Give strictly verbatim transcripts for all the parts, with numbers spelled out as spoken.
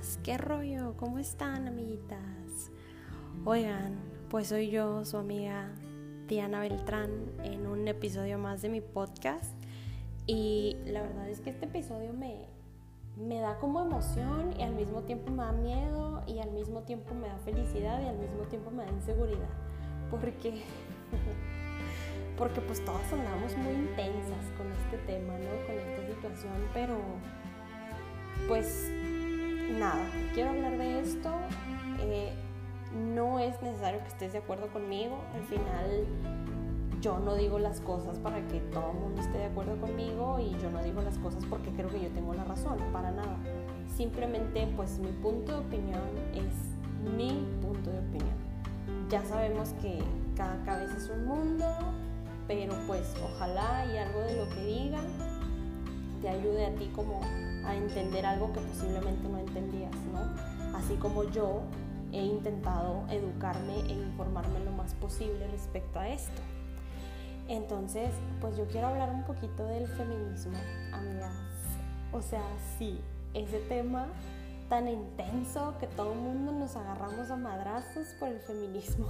Buenas, ¿qué rollo? ¿Cómo están, amiguitas? Oigan, pues soy yo, su amiga Diana Beltrán, en un episodio más de mi podcast. Y la verdad es que este episodio me, me da como emoción y al mismo tiempo me da miedo y al mismo tiempo me da felicidad y al mismo tiempo me da inseguridad. Porque, porque pues todas andamos muy intensas con este tema, ¿no? Con esta situación, pero pues nada, quiero hablar de esto. Eh, no es necesario que estés de acuerdo conmigo. Al final yo no digo las cosas para que todo el mundo esté de acuerdo conmigo y yo no digo las cosas porque creo que yo tengo la razón, para nada. Simplemente pues mi punto de opinión es mi punto de opinión. Ya sabemos que cada cabeza es un mundo, pero pues ojalá y algo de lo que diga te ayude a ti como a entender algo que posiblemente no entendías, ¿no? Así como yo he intentado educarme e informarme lo más posible respecto a esto. Entonces, pues yo quiero hablar un poquito del feminismo, amigas. O sea, sí, ese tema tan intenso que todo el mundo nos agarramos a madrazos por el feminismo.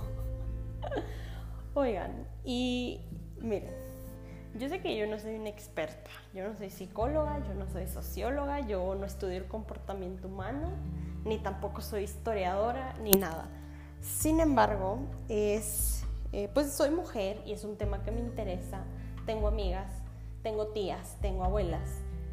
Oigan, y miren, yo sé que yo no soy una experta, yo no soy psicóloga, yo no soy socióloga, yo no estudio el comportamiento humano, ni tampoco soy historiadora, ni nada. Sin embargo, es, eh, pues soy mujer y es un tema que me interesa. Tengo amigas, tengo tías, tengo abuelas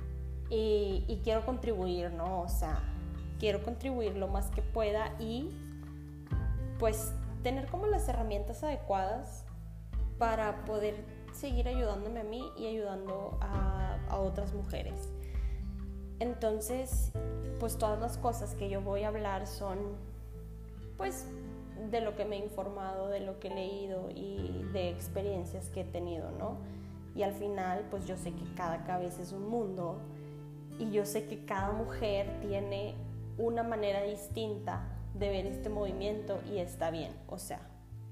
y, y quiero contribuir, ¿no? O sea, quiero contribuir lo más que pueda y pues tener como las herramientas adecuadas para poder seguir ayudándome a mí y ayudando a, a otras mujeres. Entonces, pues todas las cosas que yo voy a hablar son pues de lo que me he informado, de lo que he leído y de experiencias que he tenido, ¿no? Y al final, pues yo sé que cada cabeza es un mundo y yo sé que cada mujer tiene una manera distinta de ver este movimiento y está bien, o sea,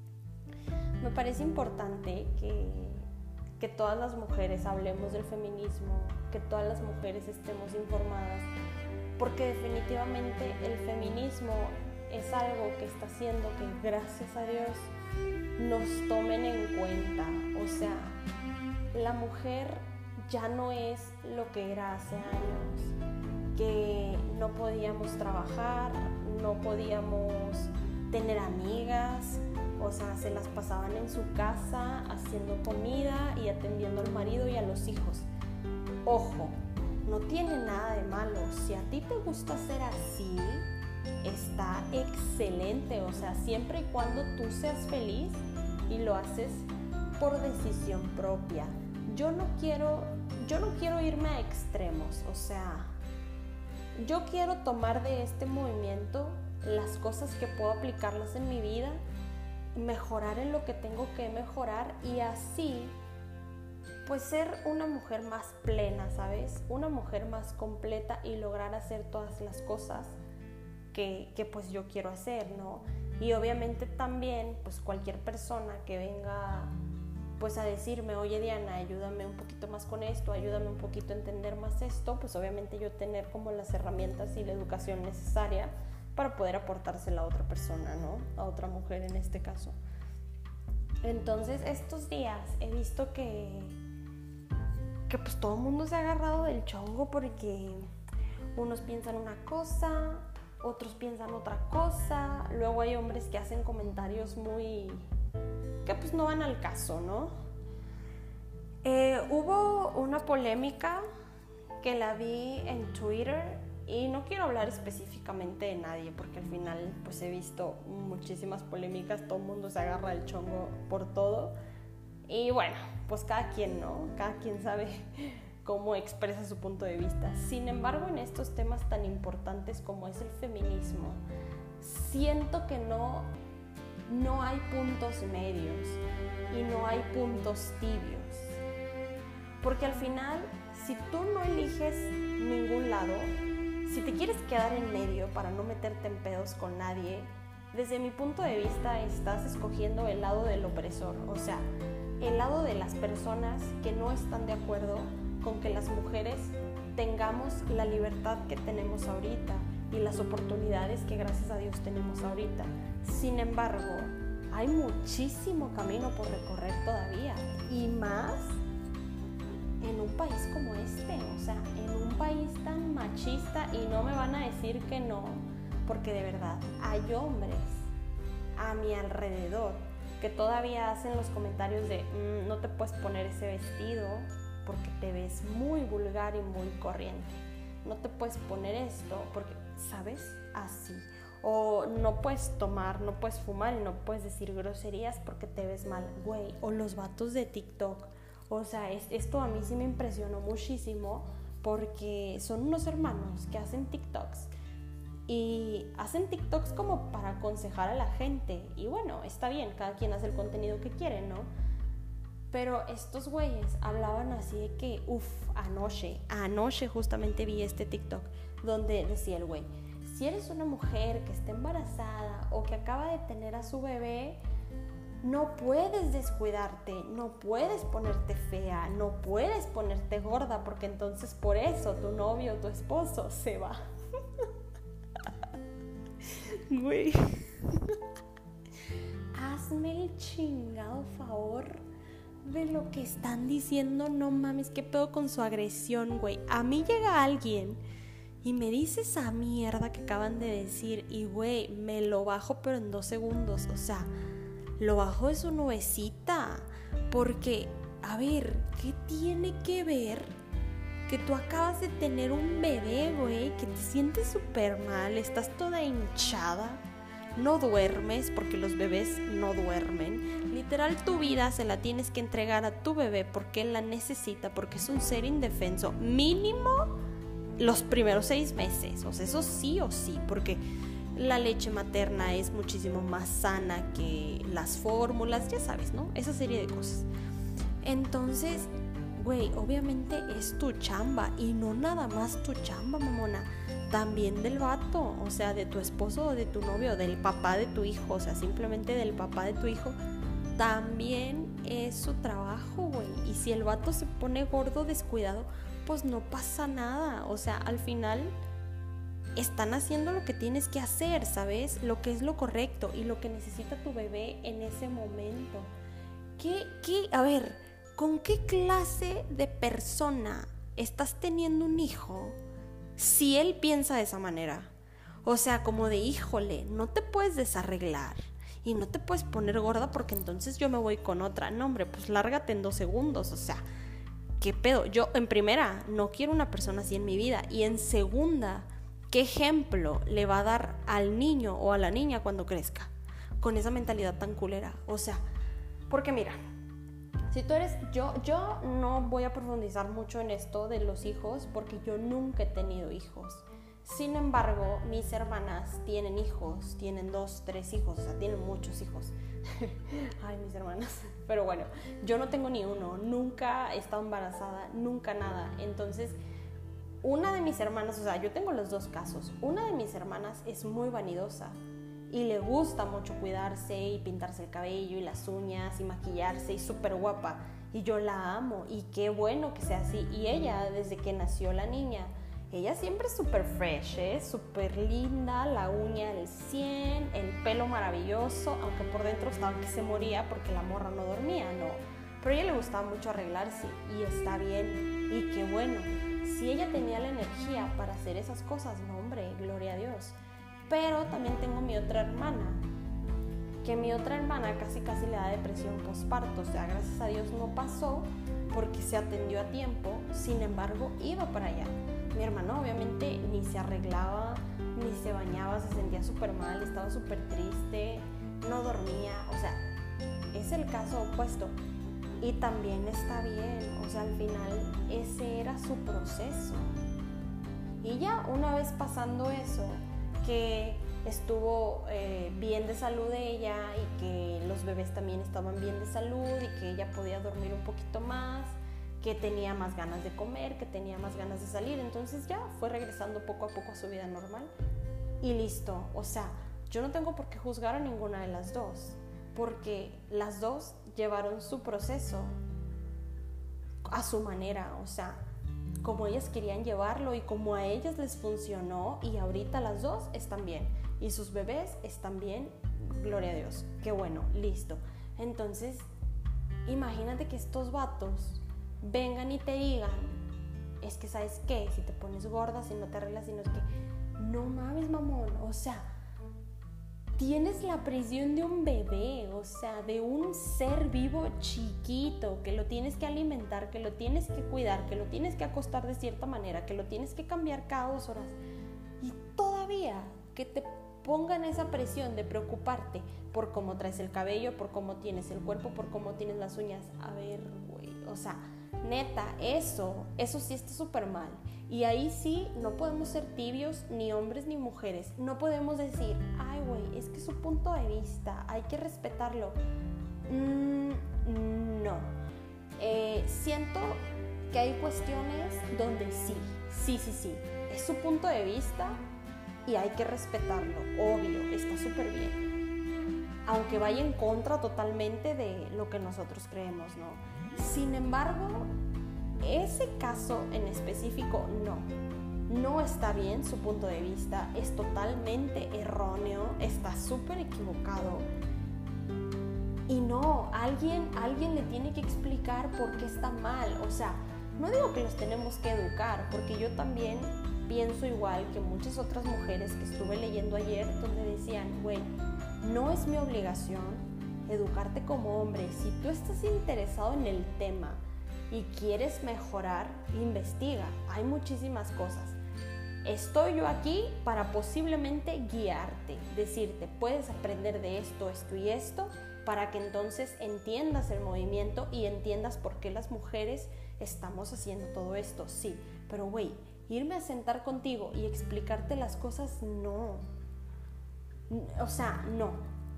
me parece importante que, que todas las mujeres hablemos del feminismo, que todas las mujeres estemos informadas, porque definitivamente el feminismo es algo que está haciendo que, gracias a Dios, nos tomen en cuenta. O sea, la mujer ya no es lo que era hace años, que no podíamos trabajar, no podíamos tener amigas, o sea, se las pasaban en su casa haciendo comida y atendiendo al marido y a los hijos. Ojo, no tiene nada de malo. Si a ti te gusta ser así, está excelente. O sea, siempre y cuando tú seas feliz y lo haces por decisión propia. Yo no quiero, yo no quiero irme a extremos. O sea, yo quiero tomar de este movimiento las cosas que puedo aplicarlas en mi vida, mejorar en lo que tengo que mejorar y así pues ser una mujer más plena, ¿sabes? Una mujer más completa y lograr hacer todas las cosas que, que pues yo quiero hacer, ¿no? Y obviamente también pues cualquier persona que venga pues a decirme, oye Diana, ayúdame un poquito más con esto, ayúdame un poquito a entender más esto, pues obviamente yo tener como las herramientas y la educación necesaria para poder aportársela a otra persona, ¿no? A otra mujer en este caso. Entonces estos días he visto que que pues todo el mundo se ha agarrado del chongo porque unos piensan una cosa, otros piensan otra cosa, luego hay hombres que hacen comentarios muy que pues no van al caso, ¿no? Eh, hubo una polémica que la vi en Twitter y no quiero hablar específicamente de nadie porque al final pues he visto muchísimas polémicas, todo el mundo se agarra el chongo por todo y bueno, pues cada quien, ¿no? Cada quien sabe cómo expresa su punto de vista. Sin embargo, en estos temas tan importantes como es el feminismo, siento que no, no hay puntos medios y no hay puntos tibios. Porque al final, si tú no eliges ningún lado, si te quieres quedar en medio para no meterte en pedos con nadie, desde mi punto de vista estás escogiendo el lado del opresor, o sea, el lado de las personas que no están de acuerdo con que las mujeres tengamos la libertad que tenemos ahorita, y las oportunidades que gracias a Dios tenemos ahorita. Sin embargo, hay muchísimo camino por recorrer todavía, y más en un país como este, o sea, en un país tan machista, y no me van a decir que no, porque de verdad hay hombres a mi alrededor que todavía hacen los comentarios de mmm, no te puedes poner ese vestido porque te ves muy vulgar y muy corriente, no te puedes poner esto porque, ¿sabes? Así. O no puedes tomar, no puedes fumar y no puedes decir groserías porque te ves mal, güey. O los vatos de TikTok. O sea, es, esto a mí sí me impresionó muchísimo porque son unos hermanos que hacen TikToks. Y hacen TikToks como para aconsejar a la gente. Y bueno, está bien, cada quien hace el contenido que quiere, ¿no? Pero estos güeyes hablaban así de que, uff, anoche, anoche justamente vi este TikTok donde decía el güey: si eres una mujer que está embarazada o que acaba de tener a su bebé, no puedes descuidarte, no puedes ponerte fea, no puedes ponerte gorda, porque entonces por eso tu novio o tu esposo se va. Güey, hazme el chingado favor de lo que están diciendo. No mames, qué pedo con su agresión, güey. A mí llega alguien y me dice esa mierda que acaban de decir y, güey, me lo bajo pero en dos segundos. O sea, lo bajo de su nubecita. Porque, a ver, ¿qué tiene que ver que tú acabas de tener un bebé, güey, que te sientes súper mal, estás toda hinchada, no duermes porque los bebés no duermen? Literal, tu vida se la tienes que entregar a tu bebé porque él la necesita, porque es un ser indefenso, mínimo los primeros seis meses, o sea, eso sí o sí, porque la leche materna es muchísimo más sana que las fórmulas, ya sabes, ¿no? Esa serie de cosas. Entonces, güey, obviamente es tu chamba, y no nada más tu chamba, mamona, también del vato, o sea, de tu esposo o de tu novio, del papá de tu hijo, o sea, simplemente del papá de tu hijo, también es su trabajo, güey. Y si el vato se pone gordo, descuidado, pues no pasa nada, o sea, al final están haciendo lo que tienes que hacer, ¿sabes? Lo que es lo correcto y lo que necesita tu bebé en ese momento. ¿Qué, qué, a ver, ¿con qué clase de persona estás teniendo un hijo si él piensa de esa manera? O sea, como de, híjole, no te puedes desarreglar y no te puedes poner gorda porque entonces yo me voy con otra. No, hombre, pues lárgate en dos segundos, o sea, ¿qué pedo? Yo, en primera, no quiero una persona así en mi vida. Y en segunda, ¿qué ejemplo le va a dar al niño o a la niña cuando crezca con esa mentalidad tan culera? O sea, porque mira, si tú eres, yo, yo no voy a profundizar mucho en esto de los hijos porque yo nunca he tenido hijos. Sin embargo, mis hermanas tienen hijos, tienen dos, tres hijos, o sea, tienen muchos hijos. Ay, mis hermanas. Pero bueno, yo no tengo ni uno, nunca he estado embarazada, nunca nada. Entonces, una de mis hermanas, o sea, yo tengo los dos casos. Una de mis hermanas es muy vanidosa y le gusta mucho cuidarse y pintarse el cabello y las uñas y maquillarse y súper guapa. Y yo la amo y qué bueno que sea así. Y ella, desde que nació la niña, ella siempre es súper fresh, ¿eh? Súper linda, la uña al cien, el pelo maravilloso, aunque por dentro estaba que se moría porque la morra no dormía, no. Pero a ella le gustaba mucho arreglarse y está bien y qué bueno. Si ella tenía la energía para hacer esas cosas, no, hombre, gloria a Dios. Pero también tengo mi otra hermana, que mi otra hermana casi casi le da depresión postparto, o sea, gracias a Dios no pasó porque se atendió a tiempo, sin embargo, iba para allá. Mi hermana obviamente ni se arreglaba, ni se bañaba, se sentía súper mal, estaba súper triste, no dormía, o sea, es el caso opuesto. Y también está bien, o sea, al final ese era su proceso. Y ya una vez pasando eso, que estuvo eh, bien de salud de ella y que los bebés también estaban bien de salud y que ella podía dormir un poquito más, que tenía más ganas de comer, que tenía más ganas de salir, entonces ya fue regresando poco a poco a su vida normal y listo. O sea, yo no tengo por qué juzgar a ninguna de las dos, porque las dos llevaron su proceso a su manera. O sea, como ellas querían llevarlo y como a ellas les funcionó, y ahorita las dos están bien y sus bebés están bien, gloria a Dios, qué bueno, listo. Entonces, imagínate que estos vatos vengan y te digan, es que ¿sabes qué? Si te pones gorda, si no te arreglas, si no es que, no mames, mamón, o sea, tienes la presión de un bebé, o sea, de un ser vivo chiquito, que lo tienes que alimentar, que lo tienes que cuidar, que lo tienes que acostar de cierta manera, que lo tienes que cambiar cada dos horas. Y todavía que te pongan esa presión de preocuparte por cómo traes el cabello, por cómo tienes el cuerpo, por cómo tienes las uñas. A ver, güey, o sea, neta, eso, eso sí está súper mal. Y ahí sí no podemos ser tibios, ni hombres ni mujeres. No podemos decir, ay, güey, es que es su punto de vista, hay que respetarlo. Mm, no. Eh, siento que hay cuestiones donde sí, sí, sí, sí. Es su punto de vista y hay que respetarlo, obvio, está súper bien. Aunque vaya en contra totalmente de lo que nosotros creemos, ¿no? Sin embargo, ese caso en específico, no. No está bien su punto de vista, es totalmente erróneo, está súper equivocado. Y no, alguien, alguien le tiene que explicar por qué está mal. O sea, no digo que los tenemos que educar, porque yo también pienso igual que muchas otras mujeres que estuve leyendo ayer, donde decían, güey, no es mi obligación educarte como hombre. Si tú estás interesado en el tema y quieres mejorar, investiga. Hay muchísimas cosas. Estoy yo aquí para posiblemente guiarte, decirte, puedes aprender de esto, esto y esto, para que entonces entiendas el movimiento y entiendas por qué las mujeres estamos haciendo todo esto. Sí, pero güey, irme a sentar contigo y explicarte las cosas, no. O sea, no.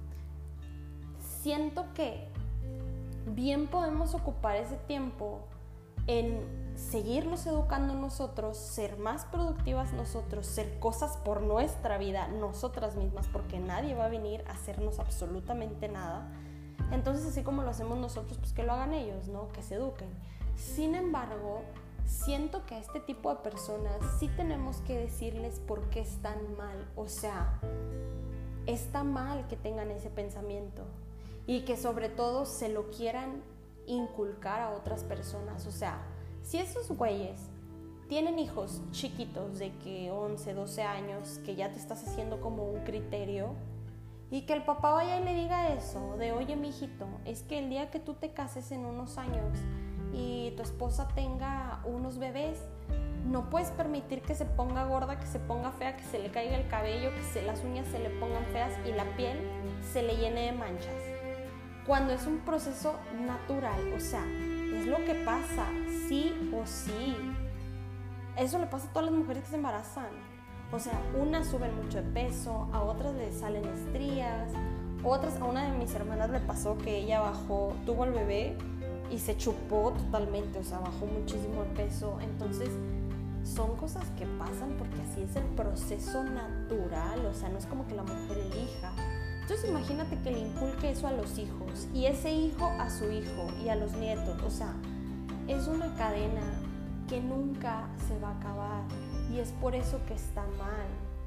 Siento que bien podemos ocupar ese tiempo en seguirnos educando nosotros, ser más productivas nosotros, ser cosas por nuestra vida nosotras mismas, porque nadie va a venir a hacernos absolutamente nada. Entonces, así como lo hacemos nosotros, pues que lo hagan ellos, ¿no? Que se eduquen. Sin embargo, siento que a este tipo de personas sí tenemos que decirles por qué están mal. O sea, está mal que tengan ese pensamiento y que sobre todo se lo quieran inculcar a otras personas. O sea, si esos güeyes tienen hijos chiquitos de que once, doce años, que ya te estás haciendo como un criterio, y que el papá vaya y le diga eso, de oye mijito, es que el día que tú te cases en unos años y tu esposa tenga unos bebés, no puedes permitir que se ponga gorda, que se ponga fea, que se le caiga el cabello, que se, las uñas se le pongan feas y la piel se le llene de manchas. Cuando es un proceso natural, o sea, es lo que pasa, sí o sí. Eso le pasa a todas las mujeres que se embarazan. O sea, unas suben mucho de peso, a otras les salen estrías, otras, a una de mis hermanas le pasó que ella bajó, tuvo el bebé y se chupó totalmente, o sea, bajó muchísimo de peso. Entonces, son cosas que pasan porque así es el proceso natural, o sea, no es como que la mujer elija. Entonces imagínate que le inculque eso a los hijos y ese hijo a su hijo y a los nietos. O sea, es una cadena que nunca se va a acabar y es por eso que está mal.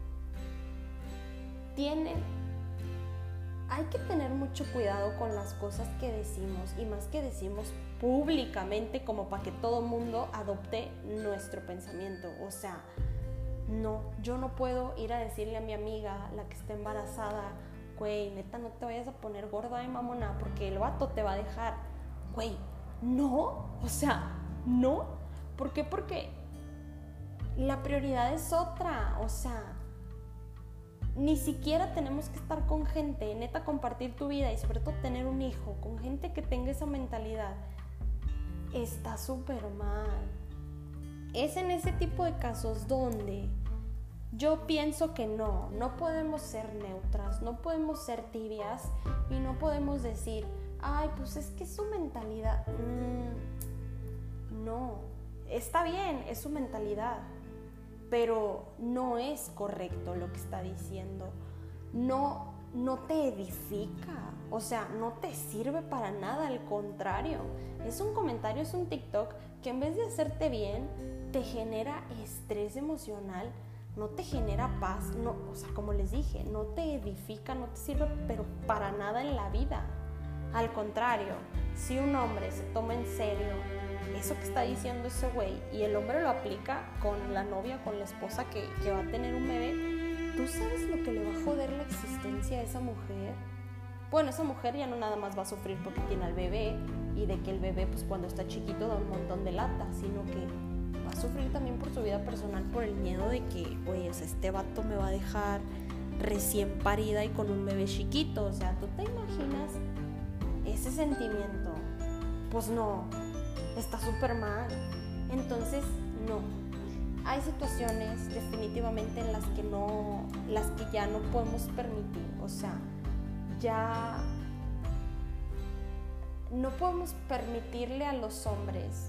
Tienen, hay que tener mucho cuidado con las cosas que decimos y más que decimos públicamente como para que todo el mundo adopte nuestro pensamiento. O sea, no, yo no puedo ir a decirle a mi amiga, la que está embarazada, güey, neta, no te vayas a poner gorda de mamona porque el vato te va a dejar. Güey, no, o sea, no. ¿Por qué? Porque la prioridad es otra, o sea, ni siquiera tenemos que estar con gente, neta, compartir tu vida y sobre todo tener un hijo con gente que tenga esa mentalidad. Está súper mal. Es en ese tipo de casos donde yo pienso que no, no podemos ser neutras, no podemos ser tibias y no podemos decir, ay, pues es que es su mentalidad. Mm, no, está bien, es su mentalidad, pero no es correcto lo que está diciendo. No, no te edifica, o sea, no te sirve para nada, al contrario, es un comentario, es un TikTok que en vez de hacerte bien, te genera estrés emocional, no te genera paz, no, o sea, como les dije, no te edifica, no te sirve, pero para nada en la vida. Al contrario, si un hombre se toma en serio eso que está diciendo ese güey y el hombre lo aplica con la novia, con la esposa que, que va a tener un bebé, ¿tú sabes lo que le va a joder la existencia a esa mujer? Bueno, esa mujer ya no nada más va a sufrir porque tiene al bebé y de que el bebé pues cuando está chiquito da un montón de lata, sino que va a sufrir también por su vida personal, por el miedo de que, oye, o sea, este vato me va a dejar recién parida y con un bebé chiquito. O sea, ¿tú te imaginas ese sentimiento? Pues no, está súper mal. Entonces, no. Hay situaciones definitivamente en las que no, las que ya no podemos permitir. O sea, ya no podemos permitirle a los hombres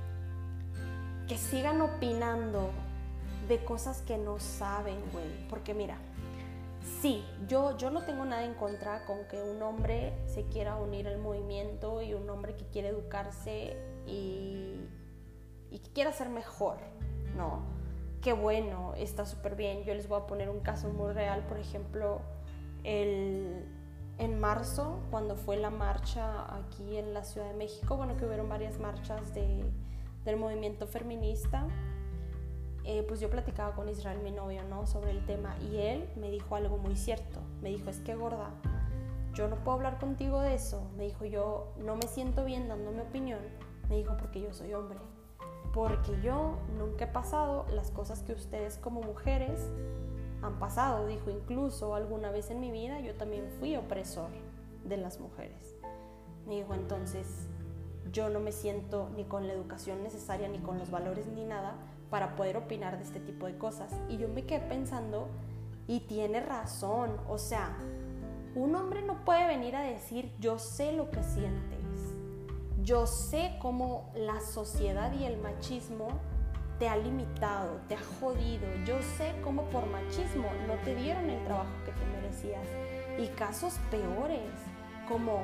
que sigan opinando de cosas que no saben, güey. Porque mira, sí, yo, yo no tengo nada en contra con que un hombre se quiera unir al movimiento y un hombre que quiere educarse y, y que quiera ser mejor, ¿no? Qué bueno, está súper bien. Yo les voy a poner un caso muy real, por ejemplo, el, en marzo, cuando fue la marcha aquí en la Ciudad de México, bueno, que hubieron varias marchas de, del movimiento feminista, eh, pues yo platicaba con Israel, mi novio, ¿no?, sobre el tema, y él me dijo algo muy cierto. Me dijo, es que gorda, yo no puedo hablar contigo de eso. Me dijo, yo no me siento bien dando mi opinión. Me dijo, porque yo soy hombre, porque yo nunca he pasado las cosas que ustedes como mujeres han pasado. Dijo, incluso alguna vez en mi vida yo también fui opresor de las mujeres. Me dijo, entonces yo no me siento ni con la educación necesaria, ni con los valores, ni nada para poder opinar de este tipo de cosas. Y yo me quedé pensando, y tiene razón. O sea, un hombre no puede venir a decir, yo sé lo que sientes, yo sé cómo la sociedad y el machismo te ha limitado, te ha jodido, yo sé cómo por machismo no te dieron el trabajo que te merecías, y casos peores, como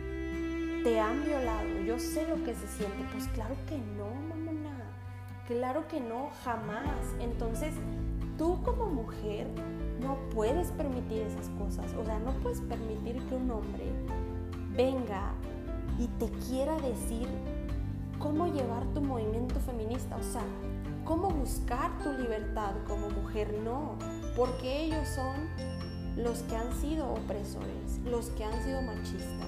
te han violado, yo sé lo que se siente. Pues claro que no, mamona, claro que no, jamás. Entonces, tú como mujer no puedes permitir esas cosas. O sea, no puedes permitir que un hombre venga y te quiera decir cómo llevar tu movimiento feminista, o sea, cómo buscar tu libertad como mujer. No, porque ellos son los que han sido opresores, los que han sido machistas.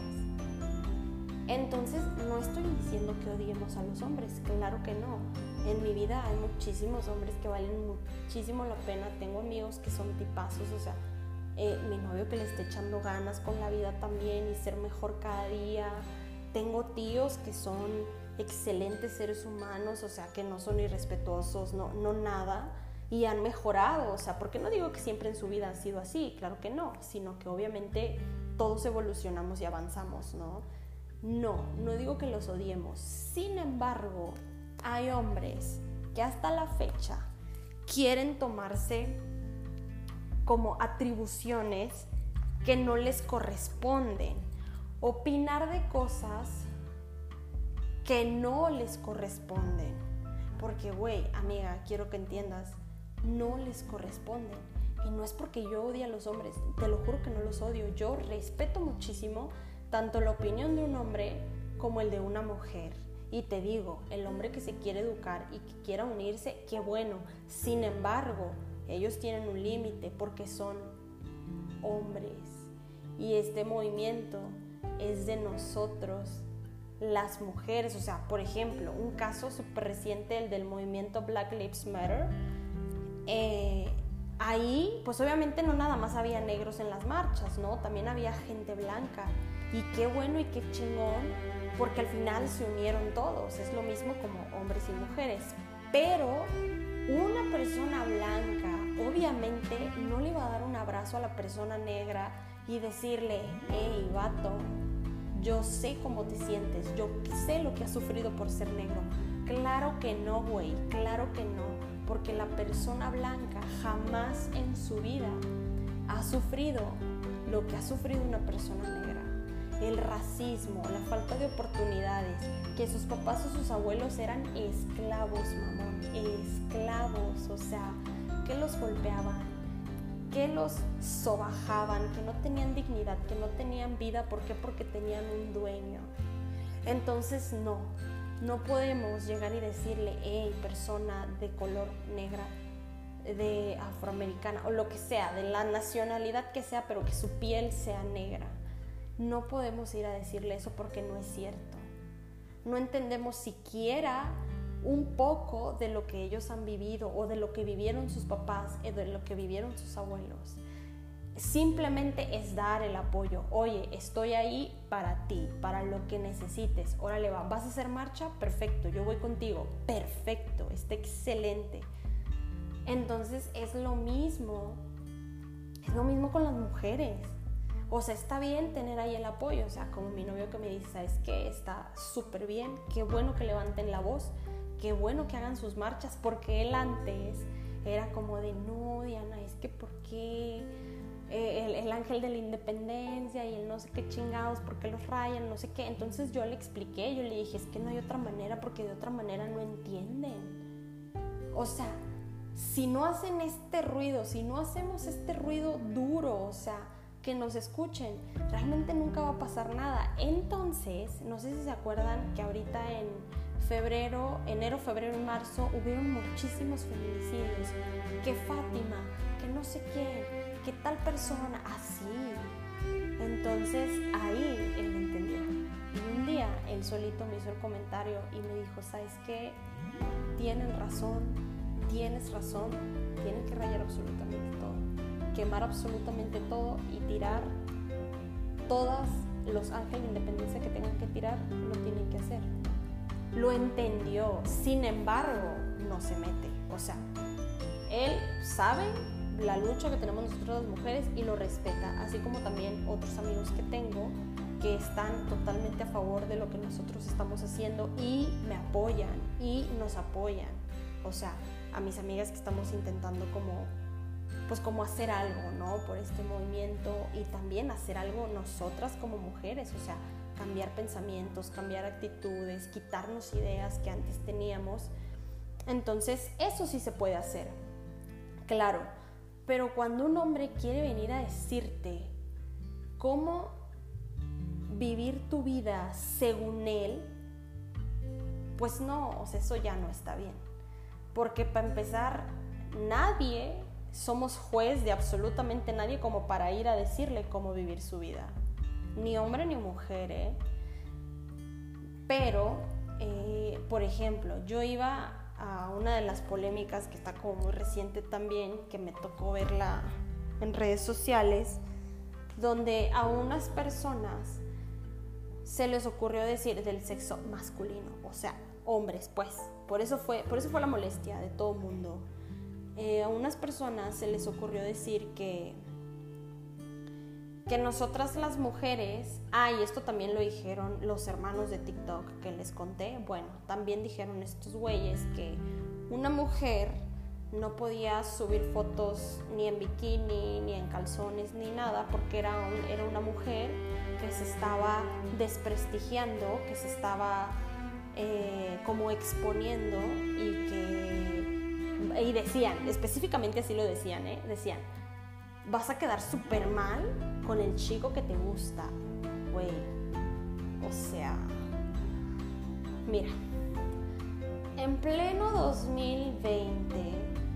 Entonces, no estoy diciendo que odiemos a los hombres, claro que no. En mi vida hay muchísimos hombres que valen muchísimo la pena. Tengo amigos que son tipazos, o sea, eh, mi novio que le está echando ganas con la vida también y ser mejor cada día. Tengo tíos que son excelentes seres humanos, o sea, que no son irrespetuosos, no, no nada, y han mejorado. O sea, porque no digo que siempre en su vida han sido así, claro que no, sino que obviamente todos evolucionamos y avanzamos, ¿no? No, no digo que los odiemos. Sin embargo, hay hombres que hasta la fecha quieren tomarse como atribuciones que no les corresponden, opinar de cosas que no les corresponden, porque, güey, amiga, quiero que entiendas, no les corresponden. Y no es porque yo odie a los hombres, te lo juro que no los odio. Yo respeto muchísimo tanto la opinión de un hombre como el de una mujer. Y te digo, el hombre que se quiere educar y que quiera unirse, qué bueno. Sin embargo, ellos tienen un límite porque son hombres. Y este movimiento es de nosotros, las mujeres. O sea, por ejemplo, un caso súper reciente, el del movimiento Black Lives Matter. Eh, ahí, pues obviamente no nada más había negros en las marchas, ¿no? También había gente blanca. Y qué bueno y qué chingón, porque al final se unieron todos. Es lo mismo como hombres y mujeres. Pero una persona blanca obviamente no le va a dar un abrazo a la persona negra y decirle, hey, vato, yo sé cómo te sientes, yo sé lo que has sufrido por ser negro. Claro que no, güey, claro que no, porque la persona blanca jamás en su vida ha sufrido lo que ha sufrido una persona negra, el racismo, la falta de oportunidades, que sus papás o sus abuelos eran esclavos, mamón, esclavos, o sea, que los golpeaban, que los sobajaban, que no tenían dignidad, que no tenían vida. ¿Por qué? Porque tenían un dueño. Entonces no, no podemos llegar y decirle, hey, persona de color negra, de afroamericana o lo que sea, de la nacionalidad que sea, pero que su piel sea negra. No podemos ir a decirle eso porque no es cierto. No entendemos siquiera un poco de lo que ellos han vivido o de lo que vivieron sus papás o de lo que vivieron sus abuelos. Simplemente es dar el apoyo. Oye, estoy ahí para ti, para lo que necesites. Órale, va. ¿Vas a hacer marcha? Perfecto, yo voy contigo. Perfecto, está excelente. Entonces es lo mismo, es lo mismo con las mujeres. O sea, está bien tener ahí el apoyo. O sea, como mi novio que me dice, ¿sabes qué? Está súper bien, qué bueno que levanten la voz, qué bueno que hagan sus marchas, porque él antes era como de, no, Diana, es que ¿por qué? Eh, el, el ángel de la independencia y el no sé qué chingados, ¿por qué los rayan? No sé qué. Entonces yo le expliqué, yo le dije, es que no hay otra manera, porque de otra manera no entienden. O sea, si no hacen este ruido, si no hacemos este ruido duro, o sea, que nos escuchen, realmente nunca va a pasar nada. Entonces, no sé si se acuerdan que ahorita en febrero, enero, febrero y marzo hubieron muchísimos feminicidios, que Fátima, que no sé quién, que tal persona, así. Entonces ahí él entendió. Y un día él solito me hizo el comentario y me dijo, ¿sabes qué? Tienen razón, tienes razón, tienen que rayar absolutamente todo, quemar absolutamente todo y tirar todos los ángeles de independencia que tengan que tirar, lo tienen que hacer. Lo entendió, sin embargo, no se mete. O sea, él sabe la lucha que tenemos nosotros las mujeres y lo respeta, así como también otros amigos que tengo que están totalmente a favor de lo que nosotros estamos haciendo y me apoyan y nos apoyan. O sea, a mis amigas que estamos intentando como, pues como hacer algo, ¿no? Por este movimiento y también hacer algo nosotras como mujeres, o sea, cambiar pensamientos, cambiar actitudes, quitarnos ideas que antes teníamos. Entonces, eso sí se puede hacer, claro. Pero cuando un hombre quiere venir a decirte cómo vivir tu vida según él, pues no, o sea, eso ya no está bien. Porque para empezar, nadie, somos juez de absolutamente nadie como para ir a decirle cómo vivir su vida. Ni hombre ni mujer, ¿eh? Pero, eh, por ejemplo, yo iba a una de las polémicas que está como muy reciente también, que me tocó verla en redes sociales, donde a unas personas se les ocurrió decir del sexo masculino, o sea, hombres, pues, por eso fue, por eso fue la molestia de todo el mundo. Eh, a unas personas se les ocurrió decir que que nosotras las mujeres, ah, y esto también lo dijeron los hermanos de TikTok que les conté, bueno, también dijeron estos güeyes que una mujer no podía subir fotos ni en bikini, ni en calzones, ni nada, porque era, un, era una mujer que se estaba desprestigiando, que se estaba eh, como exponiendo y que, y decían, específicamente así lo decían, ¿eh? Decían, vas a quedar súper mal con el chico que te gusta, güey. O sea, mira, en pleno dos mil veinte,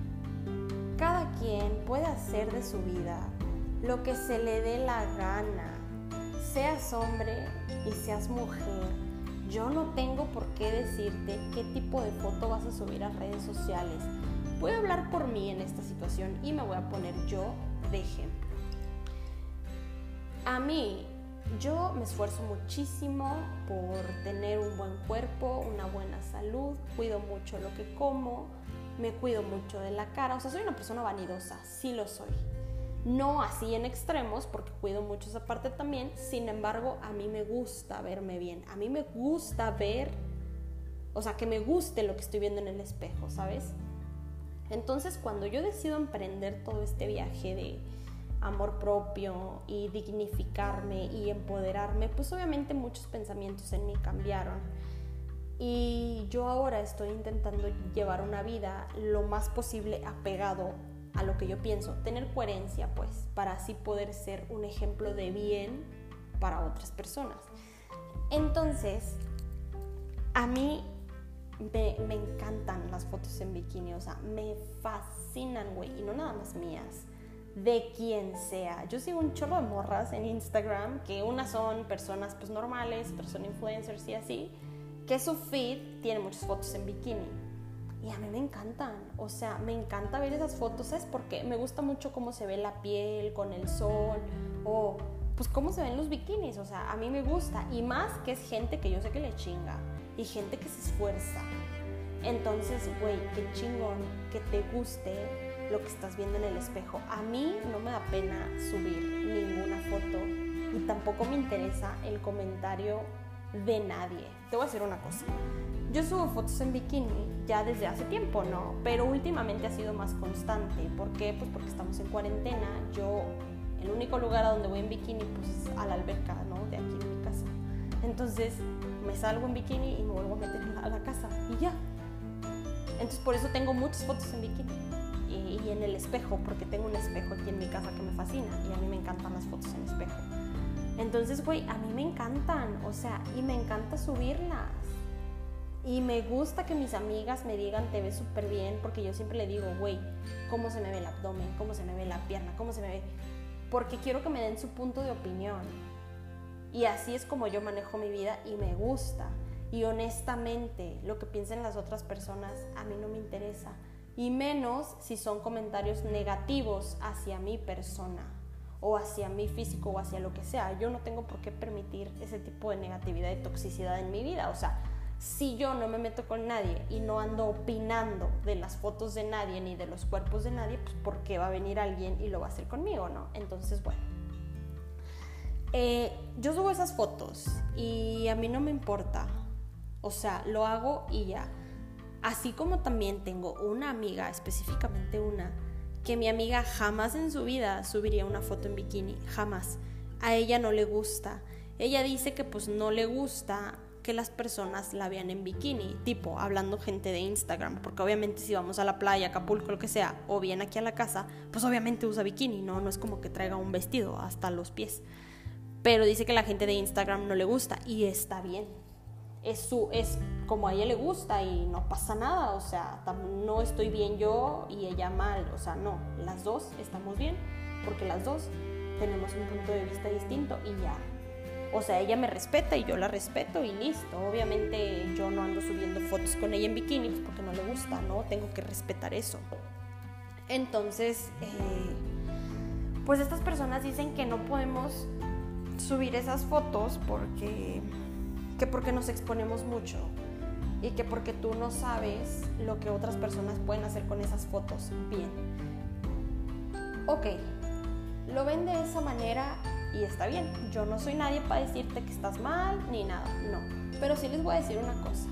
cada quien puede hacer de su vida lo que se le dé la gana, seas hombre y seas mujer. Yo no tengo por qué decirte qué tipo de foto vas a subir a redes sociales. Voy a hablar por mí en esta situación y me voy a poner yo de ejemplo. A mí, yo me esfuerzo muchísimo por tener un buen cuerpo, una buena salud, cuido mucho lo que como, me cuido mucho de la cara, o sea, soy una persona vanidosa, sí lo soy. No así en extremos, porque cuido mucho esa parte también, sin embargo, a mí me gusta verme bien, a mí me gusta ver, o sea, que me guste lo que estoy viendo en el espejo, ¿sabes? Entonces, cuando yo decido emprender todo este viaje de amor propio y dignificarme y empoderarme, pues obviamente muchos pensamientos en mí cambiaron. Y yo ahora estoy intentando llevar una vida lo más posible apegado a lo que yo pienso, tener coherencia, pues, para así poder ser un ejemplo de bien para otras personas. Entonces, a mí me, me encantan las fotos en bikini, o sea, me fascinan, güey, y no nada más mías, de quien sea. Yo sigo un chorro de morras en Instagram, que unas son personas pues normales, otras son influencers y así, que su feed tiene muchas fotos en bikini. Y a mí me encantan, o sea, me encanta ver esas fotos, ¿sabes por qué? Me gusta mucho cómo se ve la piel con el sol, o pues cómo se ven los bikinis, o sea, a mí me gusta. Y más que es gente que yo sé que le chinga, y gente que se esfuerza. Entonces, güey, qué chingón que te guste lo que estás viendo en el espejo. A mí no me da pena subir ninguna foto, y tampoco me interesa el comentario de nadie. Te voy a decir una cosa. Yo subo fotos en bikini ya desde hace tiempo, ¿no? Pero últimamente ha sido más constante. ¿Por qué? Pues porque estamos en cuarentena. Yo, el único lugar a donde voy en bikini, pues es a la alberca, ¿no? De aquí de mi casa. Entonces, me salgo en bikini y me vuelvo a meter a la casa y ya. Entonces, por eso tengo muchas fotos en bikini. Y, y en el espejo, porque tengo un espejo aquí en mi casa que me fascina. Y a mí me encantan las fotos en espejo. Entonces, güey, a mí me encantan. O sea, y me encanta subirlas. Y me gusta que mis amigas me digan, te ves súper bien, porque yo siempre le digo, güey, ¿cómo se me ve el abdomen? ¿Cómo se me ve la pierna? ¿Cómo se me ve? Porque quiero que me den su punto de opinión. Y así es como yo manejo mi vida y me gusta. Y honestamente, lo que piensen las otras personas a mí no me interesa. Y menos si son comentarios negativos hacia mi persona, o hacia mi físico, o hacia lo que sea. Yo no tengo por qué permitir ese tipo de negatividad y toxicidad en mi vida. O sea, si yo no me meto con nadie y no ando opinando de las fotos de nadie ni de los cuerpos de nadie, pues ¿por qué va a venir alguien y lo va a hacer conmigo, no? Entonces, bueno, eh, yo subo esas fotos y a mí no me importa, o sea, lo hago y ya. Así como también tengo una amiga, específicamente una, que mi amiga jamás en su vida subiría una foto en bikini, jamás. A ella no le gusta. Ella dice que pues no le gusta que las personas la vean en bikini, tipo hablando gente de Instagram, porque obviamente si vamos a la playa, Acapulco, lo que sea, o bien aquí a la casa, pues obviamente usa bikini, no, no es como que traiga un vestido hasta los pies. Pero dice que la gente de Instagram no le gusta y está bien. Es su, es como a ella le gusta y no pasa nada, o sea, no estoy bien yo y ella mal, o sea, no, las dos estamos bien porque las dos tenemos un punto de vista distinto y ya. O sea, ella me respeta y yo la respeto y listo. Obviamente yo no ando subiendo fotos con ella en bikini pues porque no le gusta, ¿no? Tengo que respetar eso. Entonces, eh, pues estas personas dicen que no podemos subir esas fotos porque, que porque nos exponemos mucho y que porque tú no sabes lo que otras personas pueden hacer con esas fotos. Bien. Ok, lo ven de esa manera y está bien, yo no soy nadie para decirte que estás mal ni nada, no. Pero sí les voy a decir una cosa.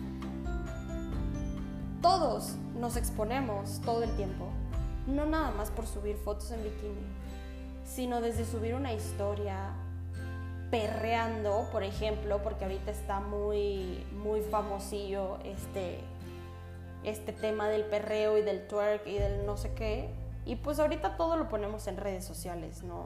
Todos nos exponemos todo el tiempo, no nada más por subir fotos en bikini, sino desde subir una historia perreando, por ejemplo, porque ahorita está muy, muy famosillo este, este tema del perreo y del twerk y del no sé qué. Y pues ahorita todo lo ponemos en redes sociales, ¿no?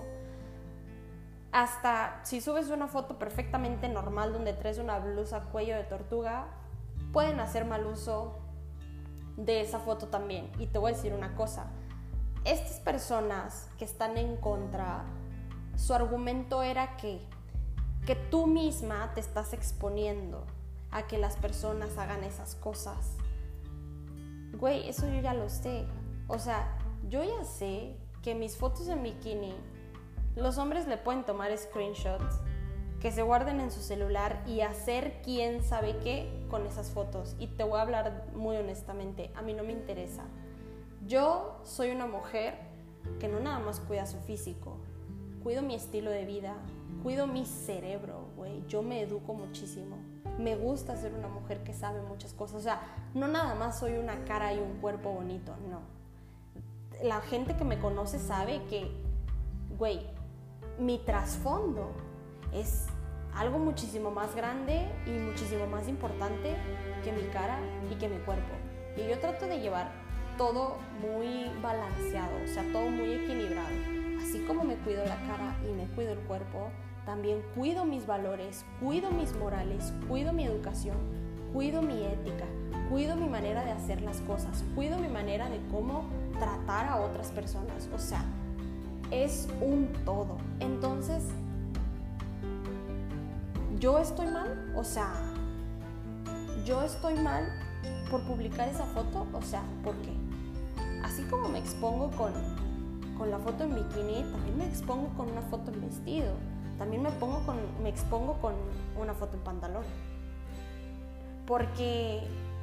Hasta si subes una foto perfectamente normal donde traes una blusa cuello de tortuga, pueden hacer mal uso de esa foto también. Y te voy a decir una cosa, estas personas que están en contra, su argumento era que, que tú misma te estás exponiendo a que las personas hagan esas cosas. Güey, eso yo ya lo sé. O sea, yo ya sé que mis fotos en bikini, los hombres le pueden tomar screenshots que se guarden en su celular y hacer quién sabe qué con esas fotos. Y te voy a hablar muy honestamente, a mí no me interesa. Yo soy una mujer que no nada más cuida su físico, cuido mi estilo de vida, cuido mi cerebro, güey. Yo me educo muchísimo. Me gusta ser una mujer que sabe muchas cosas. O sea, no nada más soy una cara y un cuerpo bonito, no. La gente que me conoce sabe que güey, mi trasfondo es algo muchísimo más grande y muchísimo más importante que mi cara y que mi cuerpo. Y yo trato de llevar todo muy balanceado, o sea, todo muy equilibrado. Así como me cuido la cara y me cuido el cuerpo, también cuido mis valores, cuido mis morales, cuido mi educación, cuido mi ética, cuido mi manera de hacer las cosas, cuido mi manera de cómo tratar a otras personas. O sea, es un todo. Entonces, ¿yo estoy mal? O sea, ¿yo estoy mal por publicar esa foto? O sea, ¿por qué? Así como me expongo con, con la foto en bikini, también me expongo con una foto en vestido. También me, pongo con, me expongo con una foto en pantalón. Porque,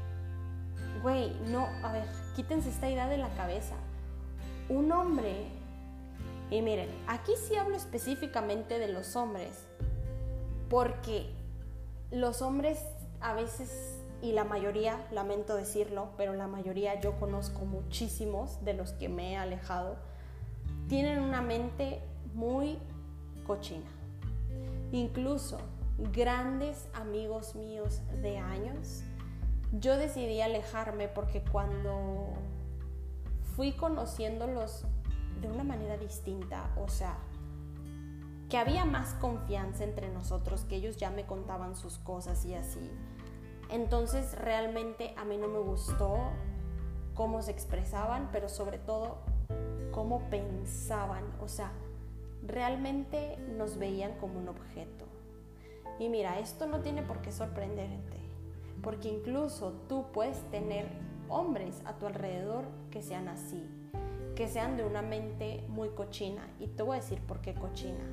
güey, no, a ver, quítense esta idea de la cabeza. Un hombre, y miren, aquí sí hablo específicamente de los hombres, porque los hombres a veces, y la mayoría, lamento decirlo, pero la mayoría, yo conozco muchísimos de los que me he alejado, tienen una mente muy cochina. Incluso grandes amigos míos de años, yo decidí alejarme porque cuando fui conociéndolos de una manera distinta, o sea, que había más confianza entre nosotros, que ellos ya me contaban sus cosas y así. Entonces realmente a mí no me gustó cómo se expresaban, pero sobre todo cómo pensaban. O sea, realmente nos veían como un objeto. Y mira, esto no tiene por qué sorprenderte, porque incluso tú puedes tener hombres a tu alrededor que sean así, que sean de una mente muy cochina. Y te voy a decir por qué cochina.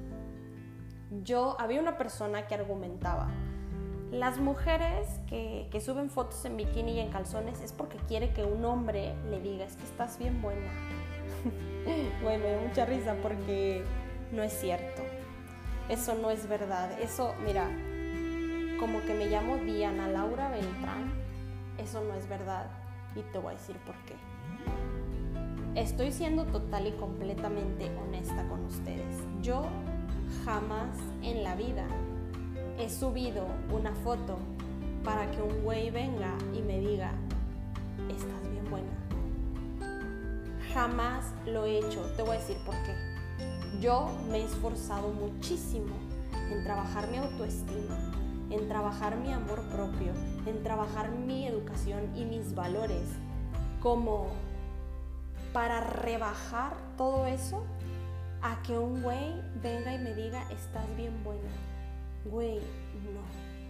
Yo, había una persona que argumentaba, las mujeres que, que suben fotos en bikini y en calzones es porque quiere que un hombre le diga, es que estás bien buena. Güey, me dio mucha risa porque no es cierto. Eso no es verdad. Eso, mira, como que me llamo Diana Laura Beltrán, eso no es verdad. Y te voy a decir por qué. Estoy siendo total y completamente honesta con ustedes. Yo jamás en la vida he subido una foto para que un güey venga y me diga, estás bien buena. Jamás lo he hecho. Te voy a decir por qué. Yo me he esforzado muchísimo en trabajar mi autoestima, en trabajar mi amor propio, en trabajar mi educación y mis valores, como para rebajar todo eso a que un güey venga y me diga, estás bien buena. Güey, no.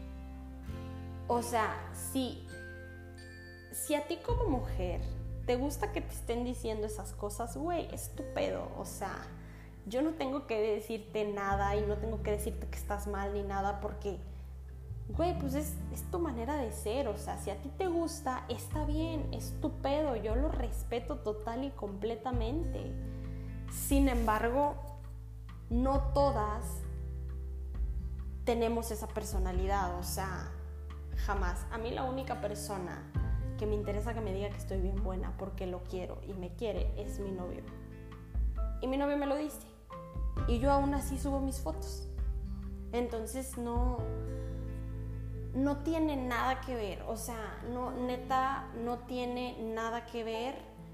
O sea, si, si a ti como mujer te gusta que te estén diciendo esas cosas, güey, es tu pedo. O sea, yo no tengo que decirte nada y no tengo que decirte que estás mal ni nada porque, güey, pues es, es tu manera de ser. O sea, si a ti te gusta, está bien, es tu pedo. Yo lo respeto total y completamente. Sin embargo, no todas tenemos esa personalidad, o sea, jamás. A mí la única persona que me interesa que me diga que estoy bien buena porque lo quiero y me quiere es mi novio. Y mi novio me lo dice. Y yo aún así subo mis fotos. Entonces no, no tiene nada que ver, o sea, no, neta, no tiene nada que ver.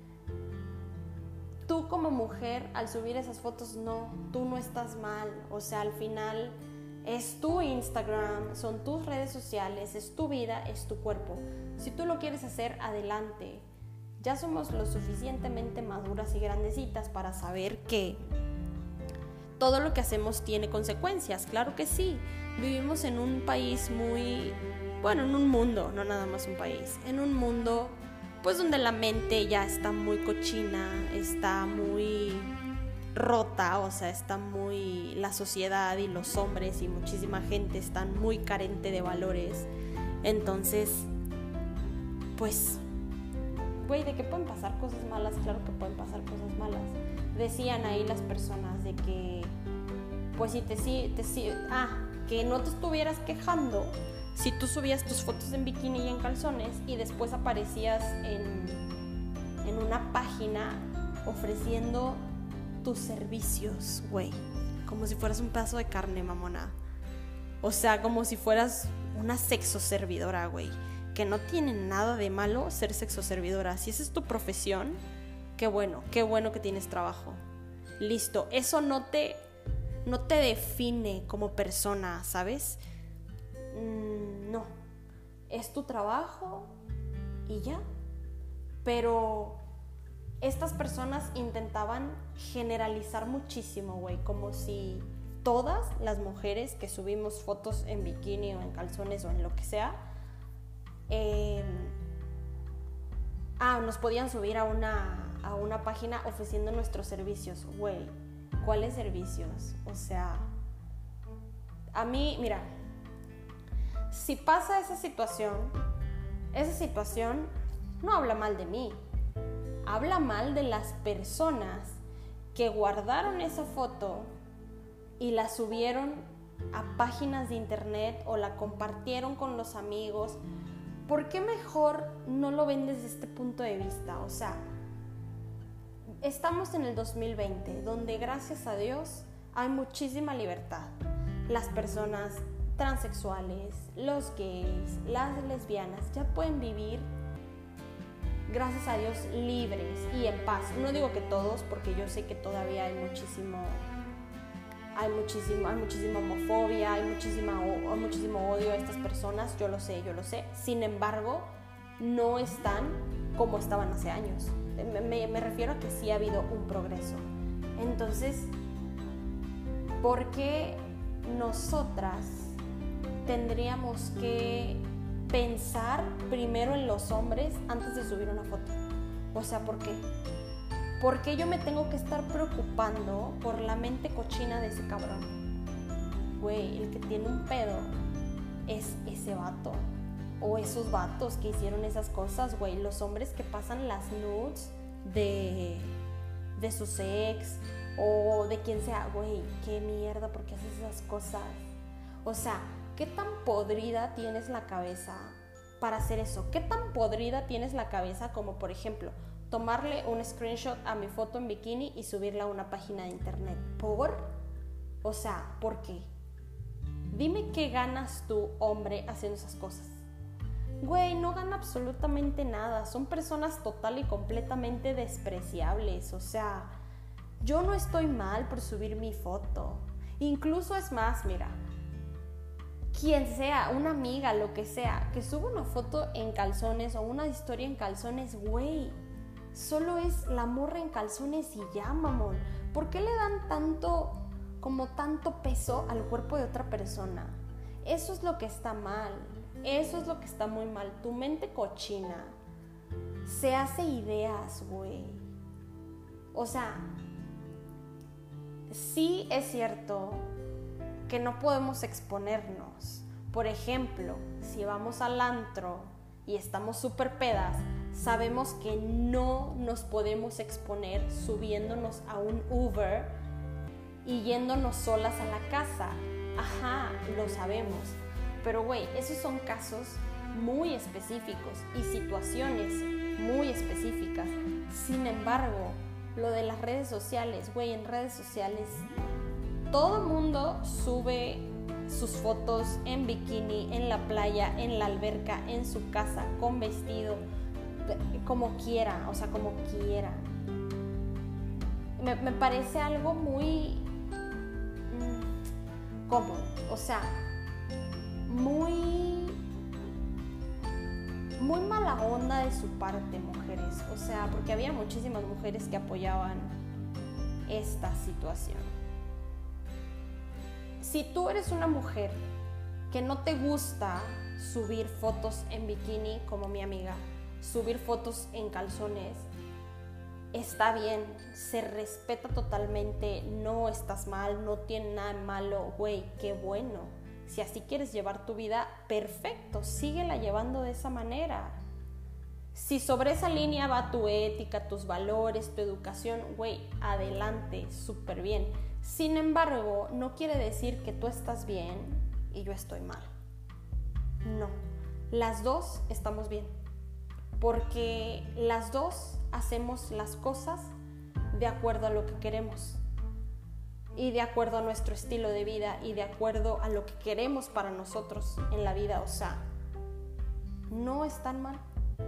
Tú como mujer, al subir esas fotos, no, tú no estás mal. O sea, al final es tu Instagram, son tus redes sociales, es tu vida, es tu cuerpo. Si tú lo quieres hacer, adelante. Ya somos lo suficientemente maduras y grandecitas para saber que todo lo que hacemos tiene consecuencias. Claro que sí. Vivimos en un país muy, bueno, en un mundo, no nada más un país, en un mundo pues donde la mente ya está muy cochina, está muy rota, o sea, está muy, la sociedad y los hombres y muchísima gente están muy carente de valores. Entonces, pues, güey, ¿de qué pueden pasar cosas malas? Claro que pueden pasar cosas malas. Decían ahí las personas de que, pues si te te ah, que no te estuvieras quejando si tú subías tus fotos en bikini y en calzones y después aparecías en, en una página ofreciendo tus servicios, güey. Como si fueras un pedazo de carne, mamona. O sea, como si fueras una sexoservidora, güey. Que no tiene nada de malo ser sexoservidora. Si esa es tu profesión, qué bueno, qué bueno que tienes trabajo. Listo, eso no te, no te define como persona, ¿sabes? Mm, no, es tu trabajo y ya. Pero estas personas intentaban generalizar muchísimo, güey, como si todas las mujeres que subimos fotos en bikini o en calzones o en lo que sea, eh, ah, nos podían subir a una, a una página ofreciendo nuestros servicios. Güey, ¿cuáles servicios? O sea, a mí, mira, si pasa esa situación, esa situación no habla mal de mí. Habla mal de las personas que guardaron esa foto y la subieron a páginas de internet o la compartieron con los amigos. ¿Por qué mejor no lo ven desde este punto de vista? O sea, estamos en el dos mil veinte, donde gracias a Dios hay muchísima libertad. Las personas transexuales, los gays, las lesbianas ya pueden vivir, gracias a Dios, libres y en paz. No digo que todos, porque yo sé que todavía hay muchísimo, hay muchísimo, hay muchísima homofobia, hay muchísima, hay muchísimo odio a estas personas. Yo lo sé, yo lo sé. Sin embargo, no están como estaban hace años. Me, me, me refiero a que sí ha habido un progreso. Entonces, ¿por qué nosotras tendríamos que pensar primero en los hombres antes de subir una foto? O sea, ¿por qué? ¿Por qué yo me tengo que estar preocupando por la mente cochina de ese cabrón? Güey, el que tiene un pedo es ese vato o esos vatos que hicieron esas cosas, güey. Los hombres que pasan las nudes de, de sus ex o de quien sea, güey, qué mierda, ¿por qué haces esas cosas? O sea, ¿qué tan podrida tienes la cabeza para hacer eso? ¿Qué tan podrida tienes la cabeza como, por ejemplo, tomarle un screenshot a mi foto en bikini y subirla a una página de internet? ¿Por? O sea, ¿por qué? Dime qué ganas tú, hombre, haciendo esas cosas. Güey, no gana absolutamente nada. Son personas total y completamente despreciables. O sea, yo no estoy mal por subir mi foto. Incluso es más, mira, quien sea, una amiga, lo que sea, que suba una foto en calzones o una historia en calzones, güey, solo es la morra en calzones y ya, mamón. ¿Por qué le dan tanto, como tanto peso al cuerpo de otra persona? Eso es lo que está mal, eso es lo que está muy mal. Tu mente cochina se hace ideas, güey. O sea, sí es cierto que no podemos exponernos. Por ejemplo, si vamos al antro y estamos súper pedas, sabemos que no nos podemos exponer subiéndonos a un Uber y yéndonos solas a la casa. Ajá, lo sabemos. Pero güey, esos son casos muy específicos y situaciones muy específicas. Sin embargo, lo de las redes sociales, güey, en redes sociales todo el mundo sube sus fotos en bikini, en la playa, en la alberca, en su casa, con vestido, como quiera, o sea, como quiera. Me, me parece algo muy mmm, cómodo, o sea, muy, muy mala onda de su parte, mujeres. O sea, porque había muchísimas mujeres que apoyaban esta situación. Si tú eres una mujer que no te gusta subir fotos en bikini, como mi amiga, subir fotos en calzones, está bien, se respeta totalmente, no estás mal, no tiene nada de malo, güey, qué bueno. Si así quieres llevar tu vida, perfecto, síguela llevando de esa manera. Si sobre esa línea va tu ética, tus valores, tu educación, güey, adelante, súper bien. Sin embargo, no quiere decir que tú estás bien y yo estoy mal. No, las dos estamos bien, porque las dos hacemos las cosas de acuerdo a lo que queremos y de acuerdo a nuestro estilo de vida y de acuerdo a lo que queremos para nosotros en la vida. O sea, no es tan mal.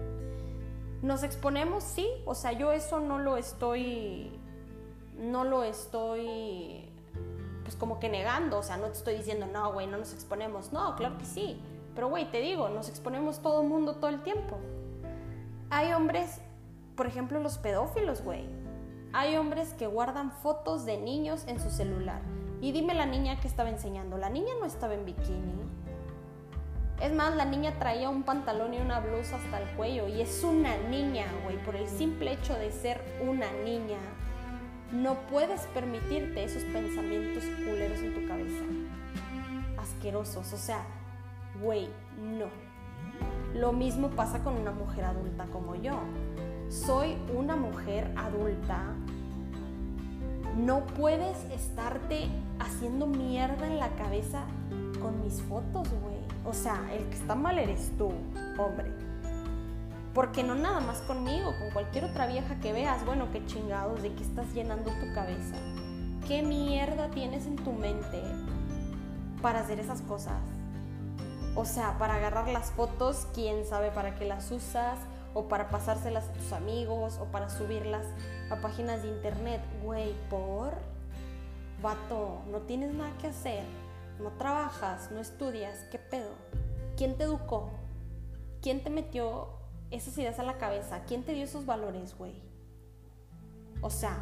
Nos exponemos, sí, o sea, yo eso no lo estoy, no lo estoy, pues como que negando, o sea, no te estoy diciendo, no, güey, no nos exponemos, no, claro que sí, pero güey, te digo, nos exponemos todo el mundo todo el tiempo. Hay hombres, por ejemplo, los pedófilos, güey, hay hombres que guardan fotos de niños en su celular, y dime la niña que estaba enseñando, la niña no estaba en bikini. Es más, la niña traía un pantalón y una blusa hasta el cuello. Y es una niña, güey. Por el simple hecho de ser una niña, no puedes permitirte esos pensamientos culeros en tu cabeza. Asquerosos. O sea, güey, no. Lo mismo pasa con una mujer adulta como yo. Soy una mujer adulta. No puedes estarte haciendo mierda en la cabeza con mis fotos, güey. O sea, el que está mal eres tú, hombre. Porque no nada más conmigo, con cualquier otra vieja que veas, bueno, qué chingados, de qué estás llenando tu cabeza. ¿Qué mierda tienes en tu mente para hacer esas cosas? O sea, para agarrar las fotos, quién sabe para qué las usas, o para pasárselas a tus amigos, o para subirlas a páginas de internet. Güey, por vato, no tienes nada que hacer. No trabajas, no estudias, ¿qué pedo? ¿Quién te educó? ¿Quién te metió esas ideas a la cabeza? ¿Quién te dio esos valores, güey? O sea,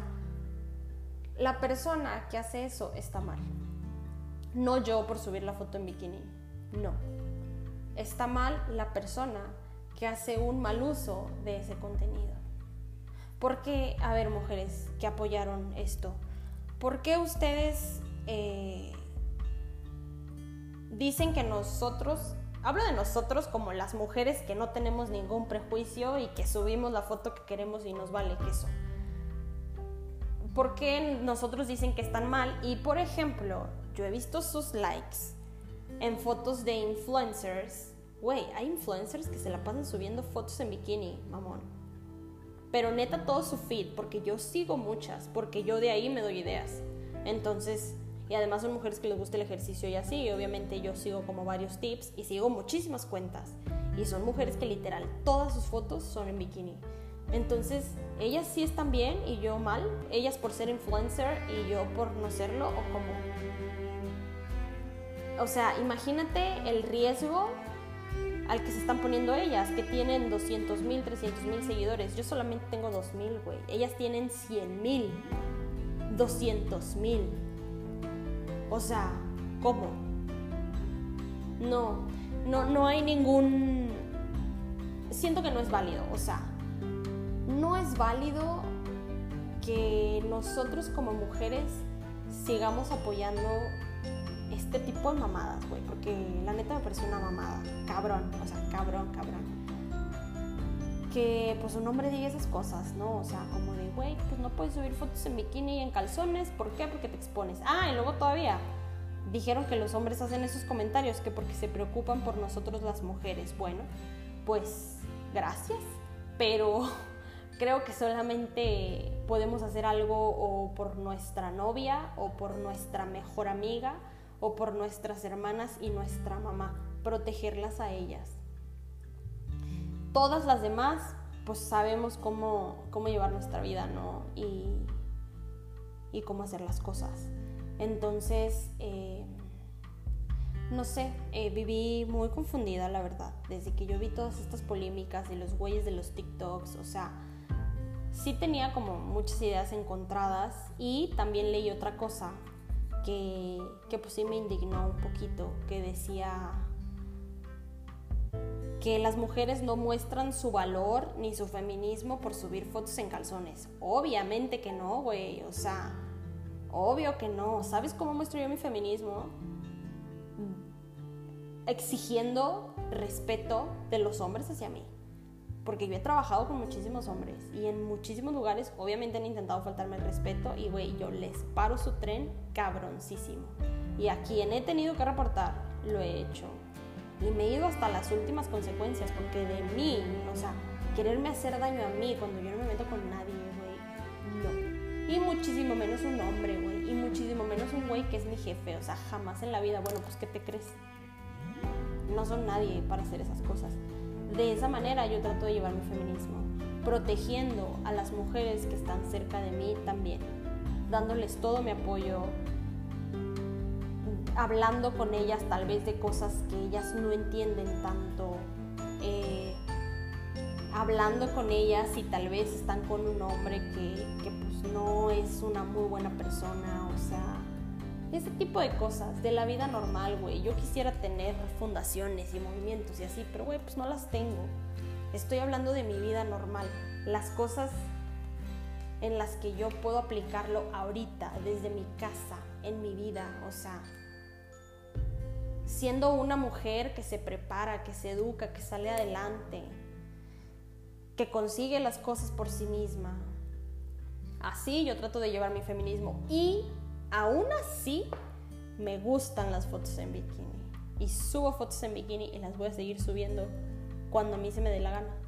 la persona que hace eso está mal. No yo por subir la foto en bikini, no. Está mal la persona que hace un mal uso de ese contenido. ¿Por qué, a ver, mujeres que apoyaron esto, por qué ustedes... Eh, dicen que nosotros, hablo de nosotros como las mujeres que no tenemos ningún prejuicio y que subimos la foto que queremos y nos vale queso? ¿Por qué nosotros dicen que están mal? Y por ejemplo, yo he visto sus likes en fotos de influencers. Güey, hay influencers que se la pasan subiendo fotos en bikini, mamón. Pero neta todo su feed, porque yo sigo muchas, porque yo de ahí me doy ideas. Entonces... Y además son mujeres que les gusta el ejercicio y así, y obviamente yo sigo como varios tips y sigo muchísimas cuentas. Y son mujeres que literal, todas sus fotos son en bikini. Entonces, ellas sí están bien y yo mal. Ellas por ser influencer y yo por no serlo, o como... O sea, imagínate el riesgo al que se están poniendo ellas, que tienen doscientos mil, trescientos mil seguidores. Yo solamente tengo dos mil, güey. Ellas tienen cien mil, doscientos mil. O sea, ¿cómo? No, no, no hay ningún... Siento que no es válido, o sea, no es válido que nosotros como mujeres sigamos apoyando este tipo de mamadas, güey, porque la neta me pareció una mamada, cabrón, o sea, cabrón, cabrón. Que pues un hombre diga esas cosas, ¿no? O sea, como de, güey, pues no puedes subir fotos en bikini y en calzones, ¿por qué? Porque te expones. Ah, y luego todavía dijeron que los hombres hacen esos comentarios, que porque se preocupan por nosotros las mujeres. Bueno, pues gracias, pero creo que solamente podemos hacer algo o por nuestra novia, o por nuestra mejor amiga, o por nuestras hermanas y nuestra mamá, protegerlas a ellas. Todas las demás, pues sabemos cómo, cómo llevar nuestra vida, ¿no? Y, y cómo hacer las cosas. Entonces, eh, no sé, eh, viví muy confundida, la verdad, desde que yo vi todas estas polémicas de los güeyes de los TikToks. O sea, sí tenía como muchas ideas encontradas, y también leí otra cosa que, que pues sí me indignó un poquito, que decía... que las mujeres no muestran su valor ni su feminismo por subir fotos en calzones. Obviamente que no, güey, o sea, obvio que no. ¿Sabes cómo muestro yo mi feminismo? Exigiendo respeto de los hombres hacia mí. Porque yo he trabajado con muchísimos hombres y en muchísimos lugares obviamente han intentado faltarme el respeto, y güey, yo les paro su tren cabroncísimo. Y a quien he tenido que reportar, lo he hecho. Y me he ido hasta las últimas consecuencias, porque de mí, o sea, quererme hacer daño a mí cuando yo no me meto con nadie, güey, no. Y muchísimo menos un hombre, güey. Y muchísimo menos un güey que es mi jefe. O sea, jamás en la vida. Bueno, pues, ¿qué te crees? No son nadie para hacer esas cosas. De esa manera yo trato de llevar mi feminismo, protegiendo a las mujeres que están cerca de mí también, dándoles todo mi apoyo, hablando con ellas tal vez de cosas que ellas no entienden tanto, eh, hablando con ellas si tal vez están con un hombre que, que pues no es una muy buena persona, o sea, ese tipo de cosas de la vida normal, güey. Yo quisiera tener fundaciones y movimientos y así, pero güey, pues no las tengo. Estoy hablando de mi vida normal, las cosas en las que yo puedo aplicarlo ahorita, desde mi casa, en mi vida, o sea, siendo una mujer que se prepara, que se educa, que sale adelante, que consigue las cosas por sí misma. Así yo trato de llevar mi feminismo y aún así me gustan las fotos en bikini y subo fotos en bikini y las voy a seguir subiendo cuando a mí se me dé la gana.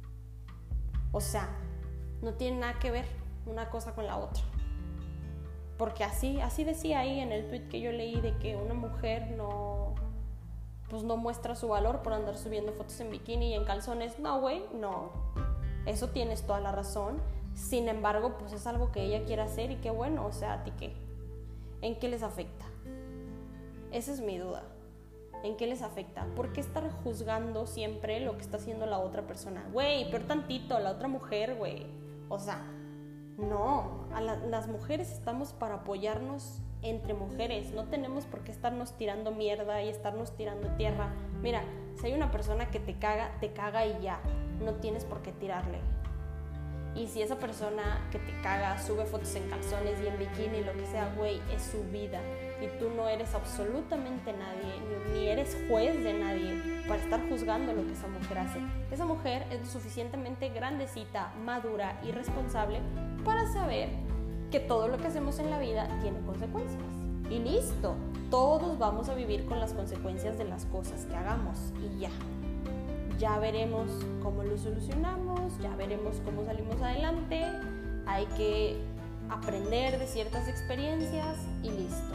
O sea, no tiene nada que ver una cosa con la otra. Porque así, así decía ahí en el tweet que yo leí de que una mujer no, pues no muestra su valor por andar subiendo fotos en bikini y en calzones. No, güey, no. Eso tienes toda la razón. Sin embargo, pues es algo que ella quiere hacer y qué bueno. O sea, ¿a ti qué? ¿En qué les afecta? Esa es mi duda. ¿En qué les afecta? ¿Por qué estar juzgando siempre lo que está haciendo la otra persona? Güey, peor tantito, la otra mujer, güey. O sea, no. A la, las mujeres estamos para apoyarnos entre mujeres. No tenemos por qué estarnos tirando mierda y estarnos tirando tierra. Mira, si hay una persona que te caga, te caga y ya. No tienes por qué tirarle. Y si esa persona que te caga sube fotos en calzones y en bikini, lo que sea, güey, es su vida. Y tú no eres absolutamente nadie, ni, ni eres juez de nadie para estar juzgando lo que esa mujer hace. Esa mujer es lo suficientemente grandecita, madura y responsable para saber que todo lo que hacemos en la vida tiene consecuencias. Y listo, todos vamos a vivir con las consecuencias de las cosas que hagamos y ya. Ya veremos cómo lo solucionamos, ya veremos cómo salimos adelante, hay que aprender de ciertas experiencias y listo.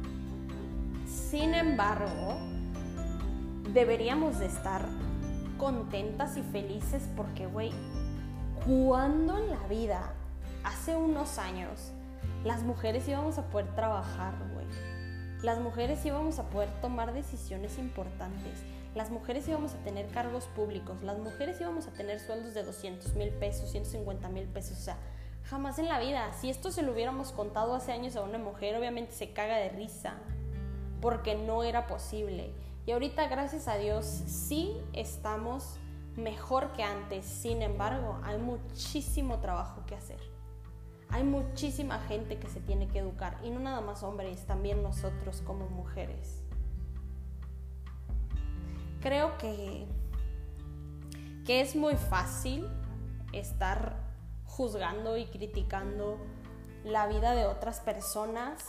Sin embargo, deberíamos de estar contentas y felices porque, güey, ¿cuándo en la vida, hace unos años, las mujeres íbamos a poder trabajar, güey? Las mujeres íbamos a poder tomar decisiones importantes. Las mujeres íbamos a tener cargos públicos, las mujeres íbamos a tener sueldos de doscientos mil pesos, ciento cincuenta mil pesos, o sea, jamás en la vida. Si esto se lo hubiéramos contado hace años a una mujer, obviamente se caga de risa, porque no era posible. Y ahorita, gracias a Dios, sí estamos mejor que antes. Sin embargo, hay muchísimo trabajo que hacer. Hay muchísima gente que se tiene que educar, y no nada más hombres, también nosotros como mujeres. Creo que, que es muy fácil estar juzgando y criticando la vida de otras personas.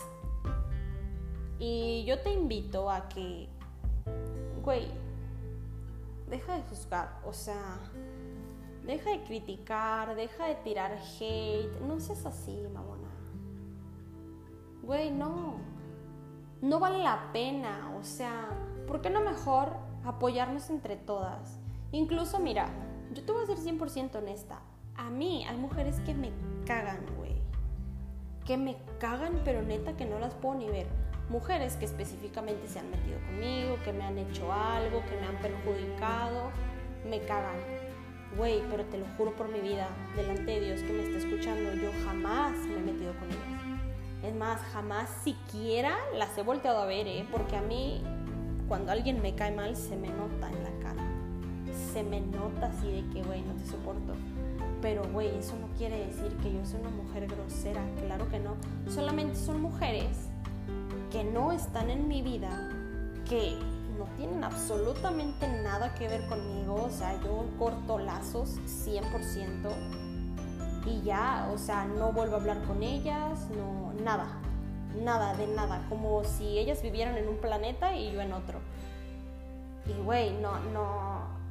Y yo te invito a que, güey, deja de juzgar, o sea, deja de criticar, deja de tirar hate, no seas así, mamona. Güey, no, no vale la pena, o sea, ¿por qué no mejor apoyarnos entre todas? Incluso, mira, yo te voy a ser cien por ciento honesta. A mí hay mujeres que me cagan, güey. Que me cagan, pero neta que no las puedo ni ver. Mujeres que específicamente se han metido conmigo, que me han hecho algo, que me han perjudicado, me cagan. Güey, pero te lo juro por mi vida, delante de Dios que me está escuchando, yo jamás me he metido con ellas. Es más, jamás siquiera las he volteado a ver, ¿eh? Porque a mí, cuando alguien me cae mal, se me nota en la cara. Se me nota así de que, güey, no te soporto. Pero, güey, eso no quiere decir que yo sea una mujer grosera. Claro que no. Solamente son mujeres que no están en mi vida, que no tienen absolutamente nada que ver conmigo. O sea, yo corto lazos cien por ciento y ya, o sea, no vuelvo a hablar con ellas, no, nada. Nada, de nada, como si ellas vivieran en un planeta y yo en otro. Y güey, no, no,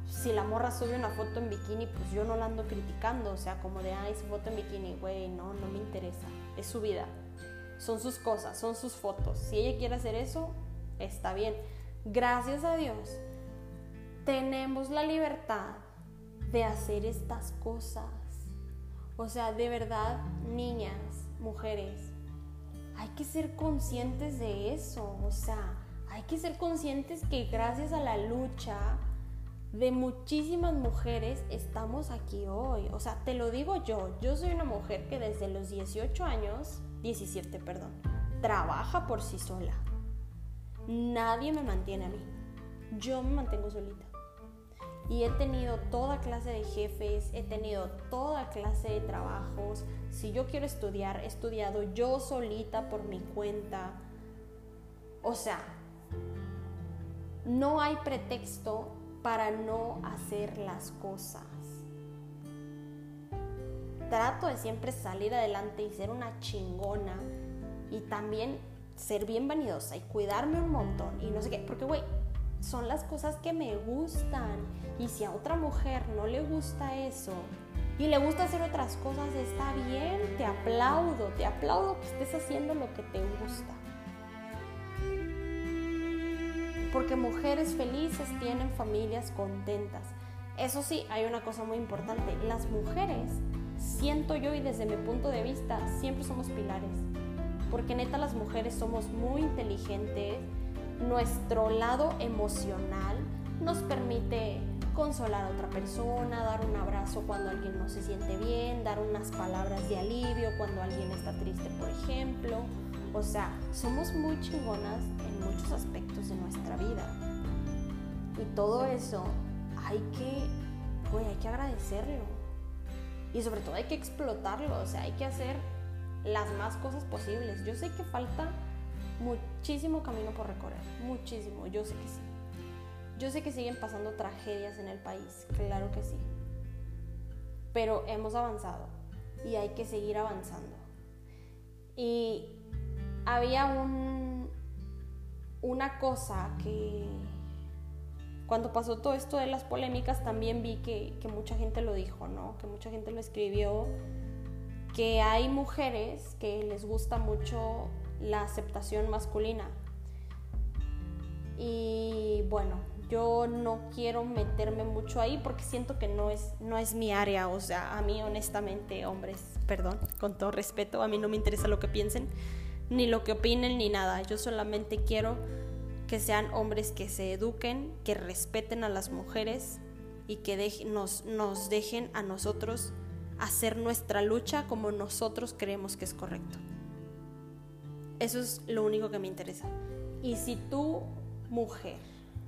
si la morra sube una foto en bikini, pues yo no la ando criticando, o sea, como de, ay, su foto en bikini, güey, no, no me interesa, es su vida, son sus cosas, son sus fotos, si ella quiere hacer eso, está bien. Gracias a Dios, tenemos la libertad de hacer estas cosas, o sea, de verdad, niñas, mujeres, hay que ser conscientes de eso, o sea, hay que ser conscientes que gracias a la lucha de muchísimas mujeres estamos aquí hoy. O sea, te lo digo yo, yo soy una mujer que desde los dieciocho años, diecisiete, perdón, trabaja por sí sola. Nadie me mantiene a mí, yo me mantengo solita. Y he tenido toda clase de jefes, he tenido toda clase de trabajos. Si yo quiero estudiar, he estudiado yo solita por mi cuenta. O sea, no hay pretexto para no hacer las cosas. Trato de siempre salir adelante y ser una chingona y también ser bien vanidosa y cuidarme un montón y no sé qué, porque güey, son las cosas que me gustan y si a otra mujer no le gusta eso y le gusta hacer otras cosas, está bien, te aplaudo, te aplaudo que estés haciendo lo que te gusta. Porque mujeres felices tienen familias contentas. Eso sí, hay una cosa muy importante. Las mujeres, siento yo y desde mi punto de vista, siempre somos pilares. Porque neta las mujeres somos muy inteligentes. Nuestro lado emocional nos permite consolar a otra persona, dar un abrazo cuando alguien no se siente bien, dar unas palabras de alivio cuando alguien está triste, por ejemplo. O sea, somos muy chingonas en muchos aspectos de nuestra vida. Y todo eso hay que, güey, hay que agradecerlo. Y sobre todo hay que explotarlo. O sea, hay que hacer las más cosas posibles. Yo sé que falta muchísimo camino por recorrer. Muchísimo, yo sé que sí. Yo sé que siguen pasando tragedias en el país. Claro que sí. Pero hemos avanzado. Y hay que seguir avanzando. Y había un, una cosa que cuando pasó todo esto de las polémicas también vi que, que mucha gente lo dijo, ¿no? Que mucha gente lo escribió, que hay mujeres que les gusta mucho la aceptación masculina. Y bueno, yo no quiero meterme mucho ahí porque siento que no es, no es mi área. O sea, a mí honestamente, hombres, perdón, con todo respeto, a mí no me interesa lo que piensen, ni lo que opinen, ni nada. Yo solamente quiero que sean hombres que se eduquen, que respeten a las mujeres y que de- nos, nos dejen a nosotros hacer nuestra lucha como nosotros creemos que es correcto. Eso es lo único que me interesa. Y si tú, mujer,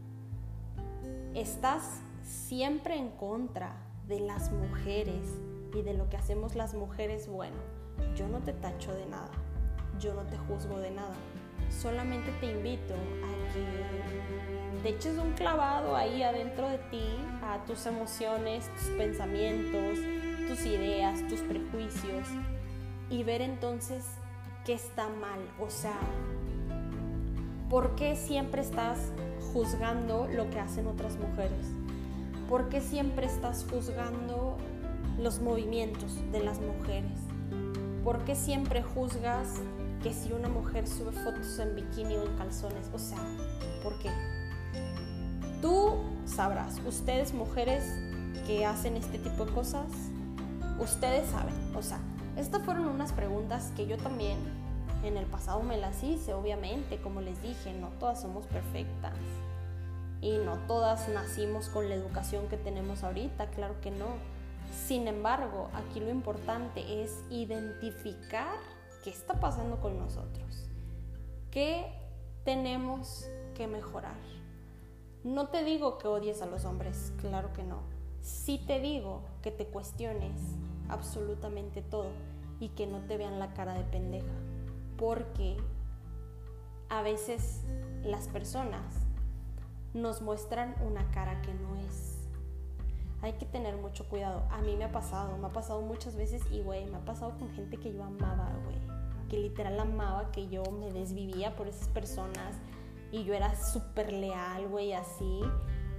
estás siempre en contra de las mujeres y de lo que hacemos las mujeres, bueno, yo no te tacho de nada. Yo no te juzgo de nada, solamente te invito a que te eches un clavado ahí adentro de ti, a tus emociones, tus pensamientos, tus ideas, tus prejuicios y ver entonces qué está mal. O sea, ¿por qué siempre estás juzgando lo que hacen otras mujeres? ¿Por qué siempre estás juzgando los movimientos de las mujeres? ¿Por qué siempre juzgas que si una mujer sube fotos en bikini o en calzones? O sea, ¿por qué? Tú sabrás, ustedes mujeres que hacen este tipo de cosas, ustedes saben. O sea, estas fueron unas preguntas que yo también en el pasado me las hice, obviamente. Como les dije, no todas somos perfectas y no todas nacimos con la educación que tenemos ahorita, claro que no. Sin embargo, aquí lo importante es identificar qué está pasando con nosotros, qué tenemos que mejorar. No te digo que odies a los hombres, claro que no. Sí te digo que te cuestiones absolutamente todo y que no te vean la cara de pendeja, porque a veces las personas nos muestran una cara que no es. Hay que tener mucho cuidado. A mí me ha pasado, me ha pasado muchas veces y güey, me ha pasado con gente que yo amaba, güey, que literal amaba, que yo me desvivía por esas personas y yo era súper leal, güey, así.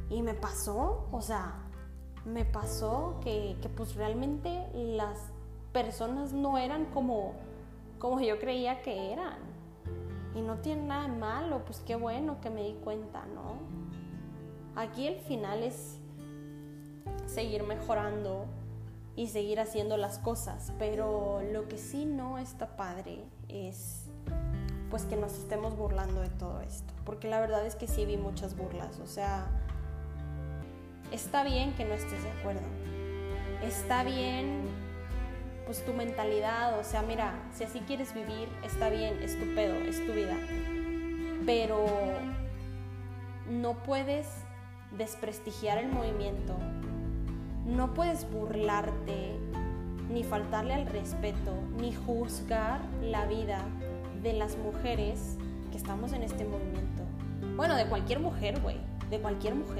Y me pasó, o sea, me pasó que, que pues realmente las personas no eran como, como yo creía que eran. Y no tiene nada de malo, pues qué bueno que me di cuenta, ¿no? Aquí el final es seguir mejorando y seguir haciendo las cosas, pero lo que sí no está padre es pues que nos estemos burlando de todo esto, porque la verdad es que sí vi muchas burlas. O sea, está bien que no estés de acuerdo, está bien pues tu mentalidad, o sea, mira, si así quieres vivir, está bien, es tu pedo, es tu vida, pero no puedes desprestigiar el movimiento, no puedes burlarte, ni faltarle al respeto, ni juzgar la vida de las mujeres que estamos en este movimiento. Bueno, de cualquier mujer, güey, de cualquier mujer.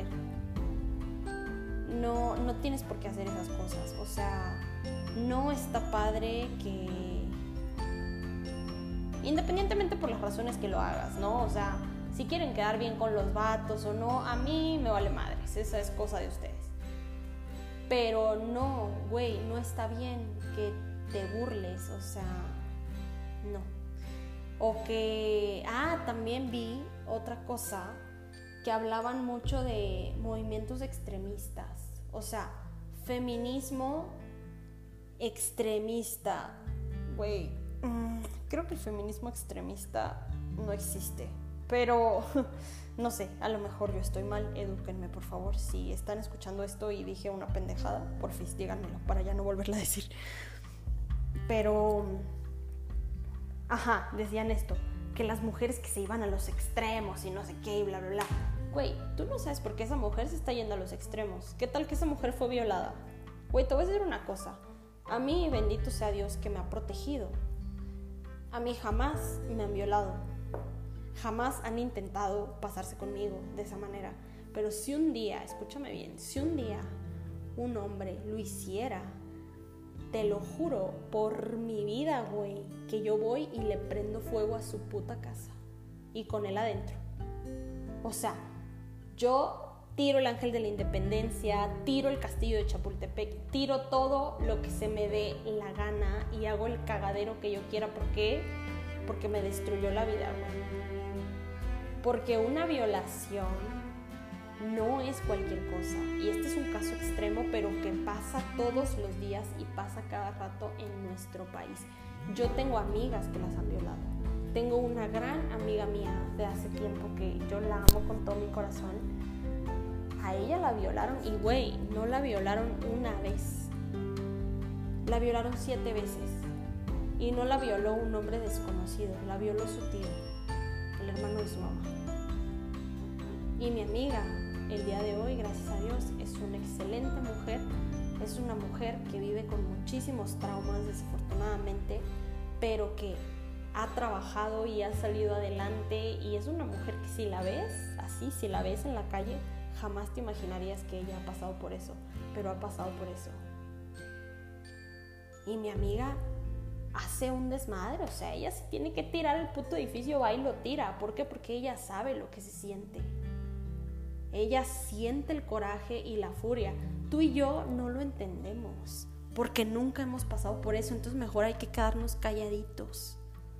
No, no tienes por qué hacer esas cosas, o sea, no está padre que, independientemente por las razones que lo hagas, ¿no? O sea, si quieren quedar bien con los vatos o no, a mí me vale madres, esa es cosa de ustedes. Pero no, güey, no está bien que te burles, o sea, no. O que, ah, también vi otra cosa, que hablaban mucho de movimientos extremistas, o sea, feminismo extremista. Güey, mmm, creo que el feminismo extremista no existe, pero no sé, a lo mejor yo estoy mal, edúquenme por favor. Si están escuchando esto y dije una pendejada, porfis, díganmelo para ya no volverla a decir. Pero, ajá, decían esto, que las mujeres que se iban a los extremos y no sé qué y bla, bla, bla. Güey, tú no sabes por qué esa mujer se está yendo a los extremos. ¿Qué tal que esa mujer fue violada? Güey, te voy a decir una cosa. A mí, bendito sea Dios que me ha protegido. A mí jamás me han violado. Jamás han intentado pasarse conmigo de esa manera. Pero si un día, escúchame bien, si un día un hombre lo hiciera, te lo juro, por mi vida, güey, que yo voy y le prendo fuego a su puta casa. Y con él adentro. O sea, yo tiro el Ángel de la Independencia, tiro el Castillo de Chapultepec, tiro todo lo que se me dé la gana y hago el cagadero que yo quiera. ¿Por qué? Porque me destruyó la vida, güey. Porque una violación no es cualquier cosa. Y este es un caso extremo, pero que pasa todos los días y pasa cada rato en nuestro país. Yo tengo amigas que las han violado. Tengo una gran amiga mía de hace tiempo que yo la amo con todo mi corazón. A ella la violaron y, güey, no la violaron una vez. La violaron siete veces. Y no la violó un hombre desconocido, la violó su tío, el hermano de su mamá. Y mi amiga, el día de hoy, gracias a Dios, es una excelente mujer. Es una mujer que vive con muchísimos traumas, desafortunadamente, pero que ha trabajado y ha salido adelante. Y es una mujer que si la ves así, si la ves en la calle, jamás te imaginarías que ella ha pasado por eso, pero ha pasado por eso. Y mi amiga hace un desmadre, o sea, ella se tiene que tirar el puto edificio, va y lo tira. ¿Por qué? Porque ella sabe lo que se siente. Ella siente el coraje y la furia. Tú y yo no lo entendemos, porque nunca hemos pasado por eso, entonces mejor hay que quedarnos calladitos.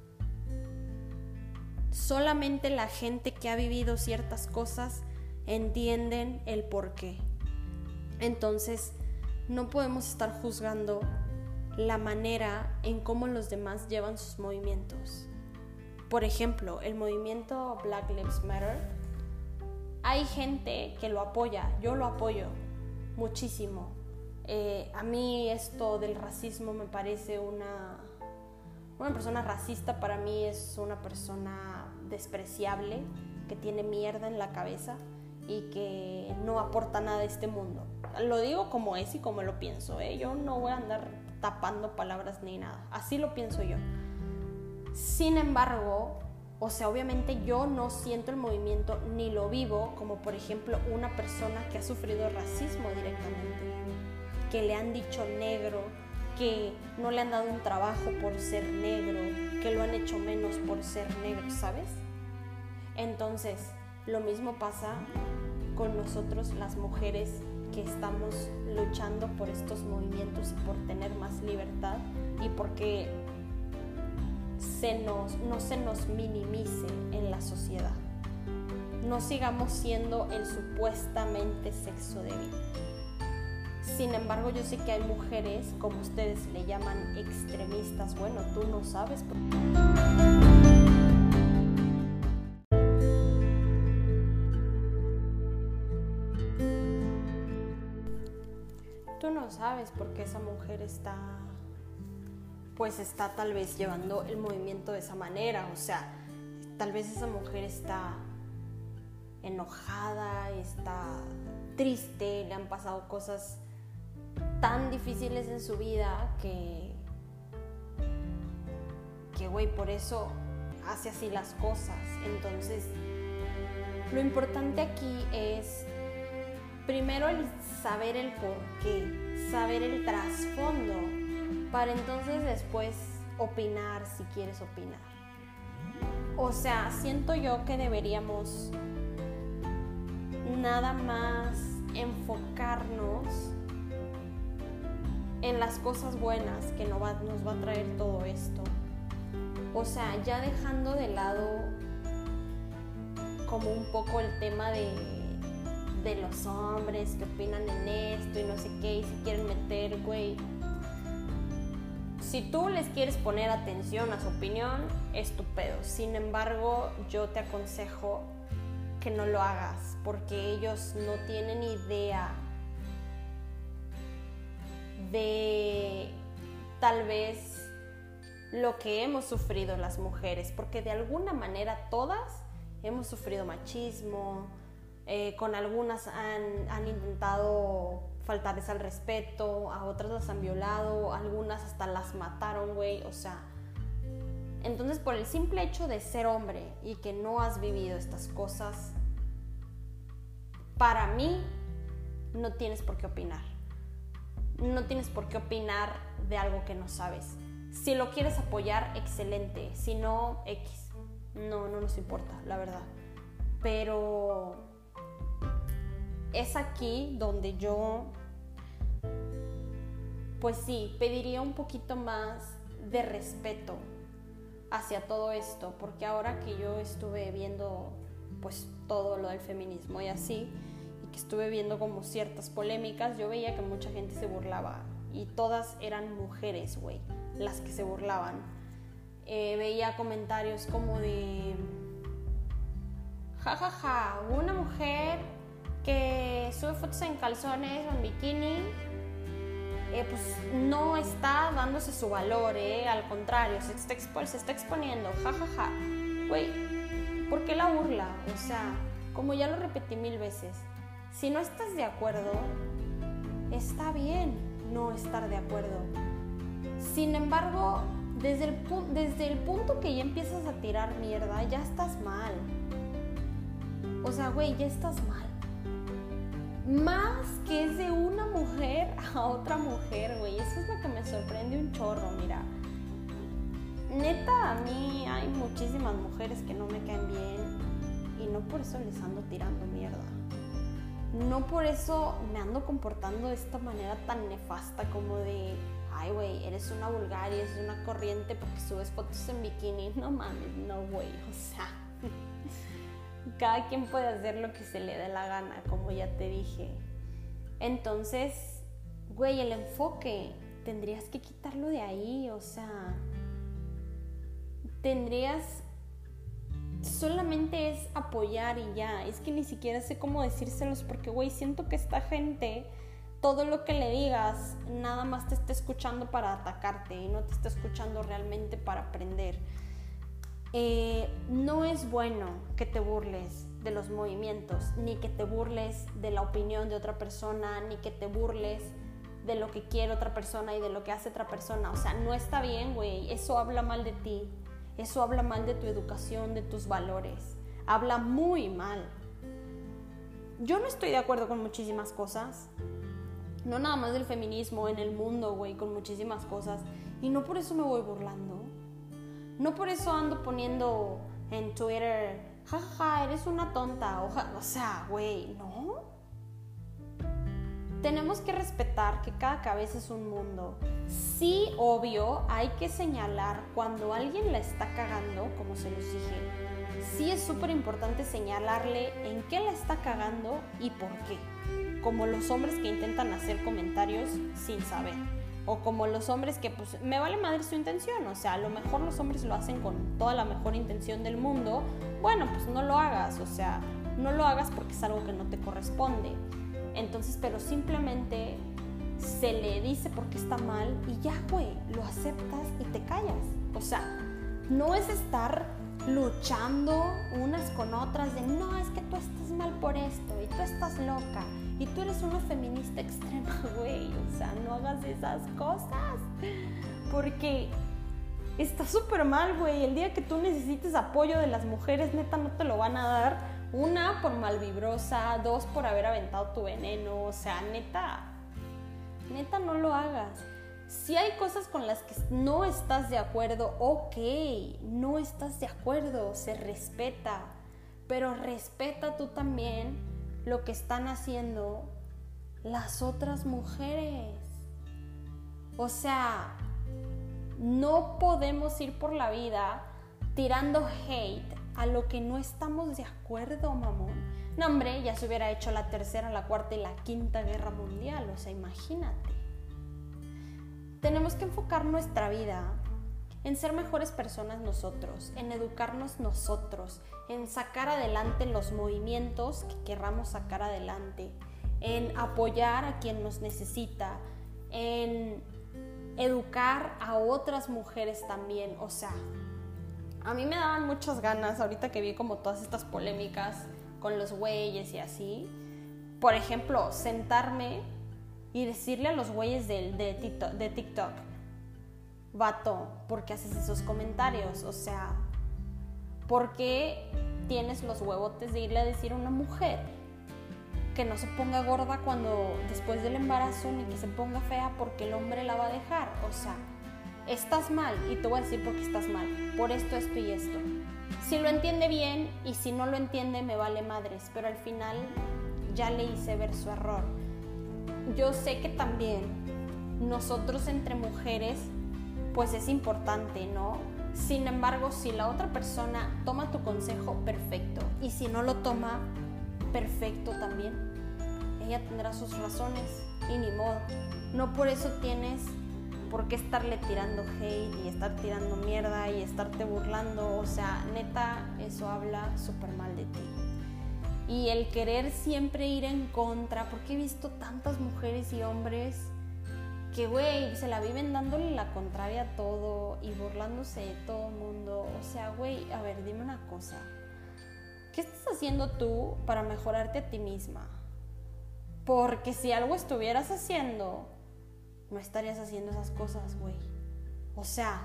Solamente la gente que ha vivido ciertas cosas entienden el porqué. Entonces, no podemos estar juzgando la manera en cómo los demás llevan sus movimientos. Por ejemplo, el movimiento Black Lives Matter, hay gente que lo apoya, yo lo apoyo muchísimo. Eh, a mí esto del racismo me parece una... Una persona racista para mí es una persona despreciable, que tiene mierda en la cabeza y que no aporta nada a este mundo. Lo digo como es y como lo pienso, ¿eh? Yo no voy a andar tapando palabras ni nada, así lo pienso yo. Sin embargo, o sea, obviamente yo no siento el movimiento ni lo vivo como, por ejemplo, una persona que ha sufrido racismo directamente, que le han dicho negro, que no le han dado un trabajo por ser negro, que lo han hecho menos por ser negro, ¿sabes? Entonces, lo mismo pasa con nosotros las mujeres que estamos luchando por estos movimientos y por tener más libertad y porque se nos, no se nos minimice en la sociedad. No sigamos siendo el supuestamente sexo débil. Sin embargo, yo sé que hay mujeres, como ustedes le llaman, extremistas. Bueno, tú no sabes por qué. Tú no sabes por qué esa mujer está, pues está tal vez llevando el movimiento de esa manera. O sea, tal vez esa mujer está enojada, está triste, le han pasado cosas tan difíciles en su vida que, que güey, por eso hace así las cosas. Entonces, lo importante aquí es primero el saber el porqué, saber el trasfondo, para entonces después opinar si quieres opinar. O sea, siento yo que deberíamos nada más enfocarnos en las cosas buenas que nos va, nos va a traer todo esto. O sea, ya dejando de lado como un poco el tema de, de los hombres que opinan en esto y no sé qué, y se quieren meter, güey. Si tú les quieres poner atención a su opinión, es tu pedo. Sin embargo, yo te aconsejo que no lo hagas, porque ellos no tienen idea de tal vez lo que hemos sufrido las mujeres, porque de alguna manera todas hemos sufrido machismo, eh, con algunas han, han intentado faltarles al respeto, a otras las han violado, algunas hasta las mataron, güey. O sea, entonces por el simple hecho de ser hombre y que no has vivido estas cosas, para mí no tienes por qué opinar. No tienes por qué opinar de algo que no sabes. Si lo quieres apoyar, excelente. Si no, X. No, no nos importa, la verdad. Pero es aquí donde yo, pues sí, pediría un poquito más de respeto hacia todo esto, porque ahora que yo estuve viendo pues todo lo del feminismo y así, y que estuve viendo como ciertas polémicas, yo veía que mucha gente se burlaba y todas eran mujeres, güey, las que se burlaban. Eh, veía comentarios como de jajaja, ja, ja, una mujer que sube fotos en calzones o en bikini, eh, pues no está dándose su valor, eh, al contrario, se está, expo- se está exponiendo, jajaja. Güey, ¿por qué la burla? O sea, como ya lo repetí mil veces, si no estás de acuerdo, está bien no estar de acuerdo. Sin embargo, desde el, pu- desde el punto que ya empiezas a tirar mierda, ya estás mal. O sea, güey, ya estás mal. Más que es de una mujer a otra mujer, güey. Eso es lo que me sorprende un chorro, mira. Neta, a mí hay muchísimas mujeres que no me caen bien y no por eso les ando tirando mierda. No por eso me ando comportando de esta manera tan nefasta como de ay, güey, eres una vulgar y eres una corriente porque subes fotos en bikini. No mames, no, güey, o sea, cada quien puede hacer lo que se le dé la gana, como ya te dije. Entonces, güey, el enfoque tendrías que quitarlo de ahí, o sea, tendrías, solamente es apoyar y ya. Es que ni siquiera sé cómo decírselos porque, güey, siento que esta gente, todo lo que le digas, nada más te está escuchando para atacarte y no te está escuchando realmente para aprender. Eh, no es bueno que te burles de los movimientos, ni que te burles de la opinión de otra persona, ni que te burles de lo que quiere otra persona y de lo que hace otra persona. O sea, no está bien, güey. Eso habla mal de ti. Eso habla mal de tu educación, de tus valores. Habla muy mal. Yo no estoy de acuerdo con muchísimas cosas. No nada más del feminismo, en el mundo, güey, con muchísimas cosas. Y no por eso me voy burlando. No por eso ando poniendo en Twitter, jajaja, eres una tonta. O, ja, o sea, güey, no. tenemos que respetar que cada cabeza es un mundo. Sí, obvio, hay que señalar cuando alguien la está cagando, como se los dije. Sí es súper importante señalarle en qué la está cagando y por qué. Como los hombres que intentan hacer comentarios sin saber. O como los hombres que, pues, me vale madre su intención. O sea, a lo mejor los hombres lo hacen con toda la mejor intención del mundo. Bueno, pues no lo hagas. O sea, no lo hagas porque es algo que no te corresponde. Entonces, pero simplemente se le dice por qué está mal y ya, güey, lo aceptas y te callas. O sea, no es estar luchando unas con otras de no, es que tú estás mal por esto y tú estás loca y tú eres una feminista extrema, güey. O sea, no hagas esas cosas porque está súper mal, güey. El día que tú necesites apoyo de las mujeres, neta, no te lo van a dar. Una, por malvibrosa. Dos, por haber aventado tu veneno. O sea, neta, neta, no lo hagas. Si hay cosas con las que no estás de acuerdo, ok, no estás de acuerdo, se respeta, pero respeta tú también lo que están haciendo las otras mujeres. O sea, no podemos ir por la vida tirando hate a lo que no estamos de acuerdo, mamón. No, hombre, ya se hubiera hecho la tercera, la cuarta y la quinta guerra mundial, o sea, imagínate. Tenemos que enfocar nuestra vida en ser mejores personas nosotros, en educarnos nosotros, en sacar adelante los movimientos que querramos sacar adelante, en apoyar a quien nos necesita, en educar a otras mujeres también. O sea, a mí me daban muchas ganas, ahorita que vi como todas estas polémicas con los güeyes y así, por ejemplo, sentarme y decirle a los güeyes de, de, TikTok, de TikTok, vato, ¿por qué haces esos comentarios? O sea, ¿por qué tienes los huevotes de irle a decir a una mujer que no se ponga gorda cuando después del embarazo, ni que se ponga fea porque el hombre la va a dejar? O sea, estás mal, y te voy a decir por qué estás mal, por esto, esto y esto. Si lo entiende bien, y si no lo entiende, me vale madres, pero al final ya le hice ver su error. Yo sé que también nosotros entre mujeres, pues es importante, ¿no? Sin embargo, si la otra persona toma tu consejo, perfecto. Y si no lo toma, perfecto también. Ella tendrá sus razones y ni modo. No por eso tienes por qué estarle tirando hate y estar tirando mierda y estarte burlando. O sea, neta, eso habla súper mal de ti. Y el querer siempre ir en contra, porque he visto tantas mujeres y hombres que, güey, se la viven dándole la contraria a todo y burlándose de todo el mundo. O sea, güey, a ver, dime una cosa. ¿Qué estás haciendo tú para mejorarte a ti misma? Porque si algo estuvieras haciendo, no estarías haciendo esas cosas, güey. O sea,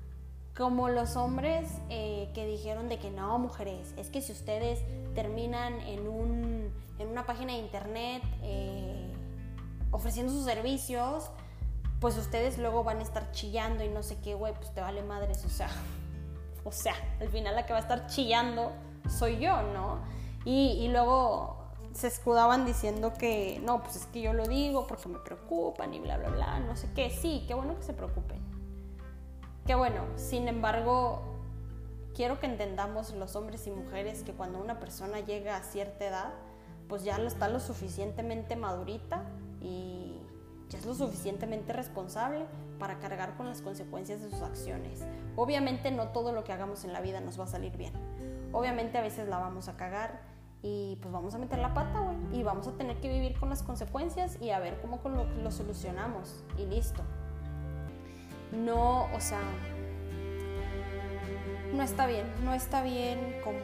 como los hombres eh, que dijeron de que no, mujeres, es que si ustedes terminan en, un, en una página de internet eh, ofreciendo sus servicios, pues ustedes luego van a estar chillando y no sé qué, güey, pues te vale madres. O sea, o sea, al final la que va a estar chillando soy yo, ¿no? Y, y luego se escudaban diciendo que no, pues es que yo lo digo porque me preocupan y bla, bla, bla, no sé qué. Sí, qué bueno que se preocupen. Qué bueno, sin embargo, quiero que entendamos los hombres y mujeres que cuando una persona llega a cierta edad, pues ya está lo suficientemente madurita y ya es lo suficientemente responsable para cargar con las consecuencias de sus acciones. Obviamente no todo lo que hagamos en la vida nos va a salir bien. Obviamente a veces la vamos a cagar y pues vamos a meter la pata, güey, y vamos a tener que vivir con las consecuencias y a ver cómo lo, lo solucionamos y listo. No, o sea, no está bien, no está bien como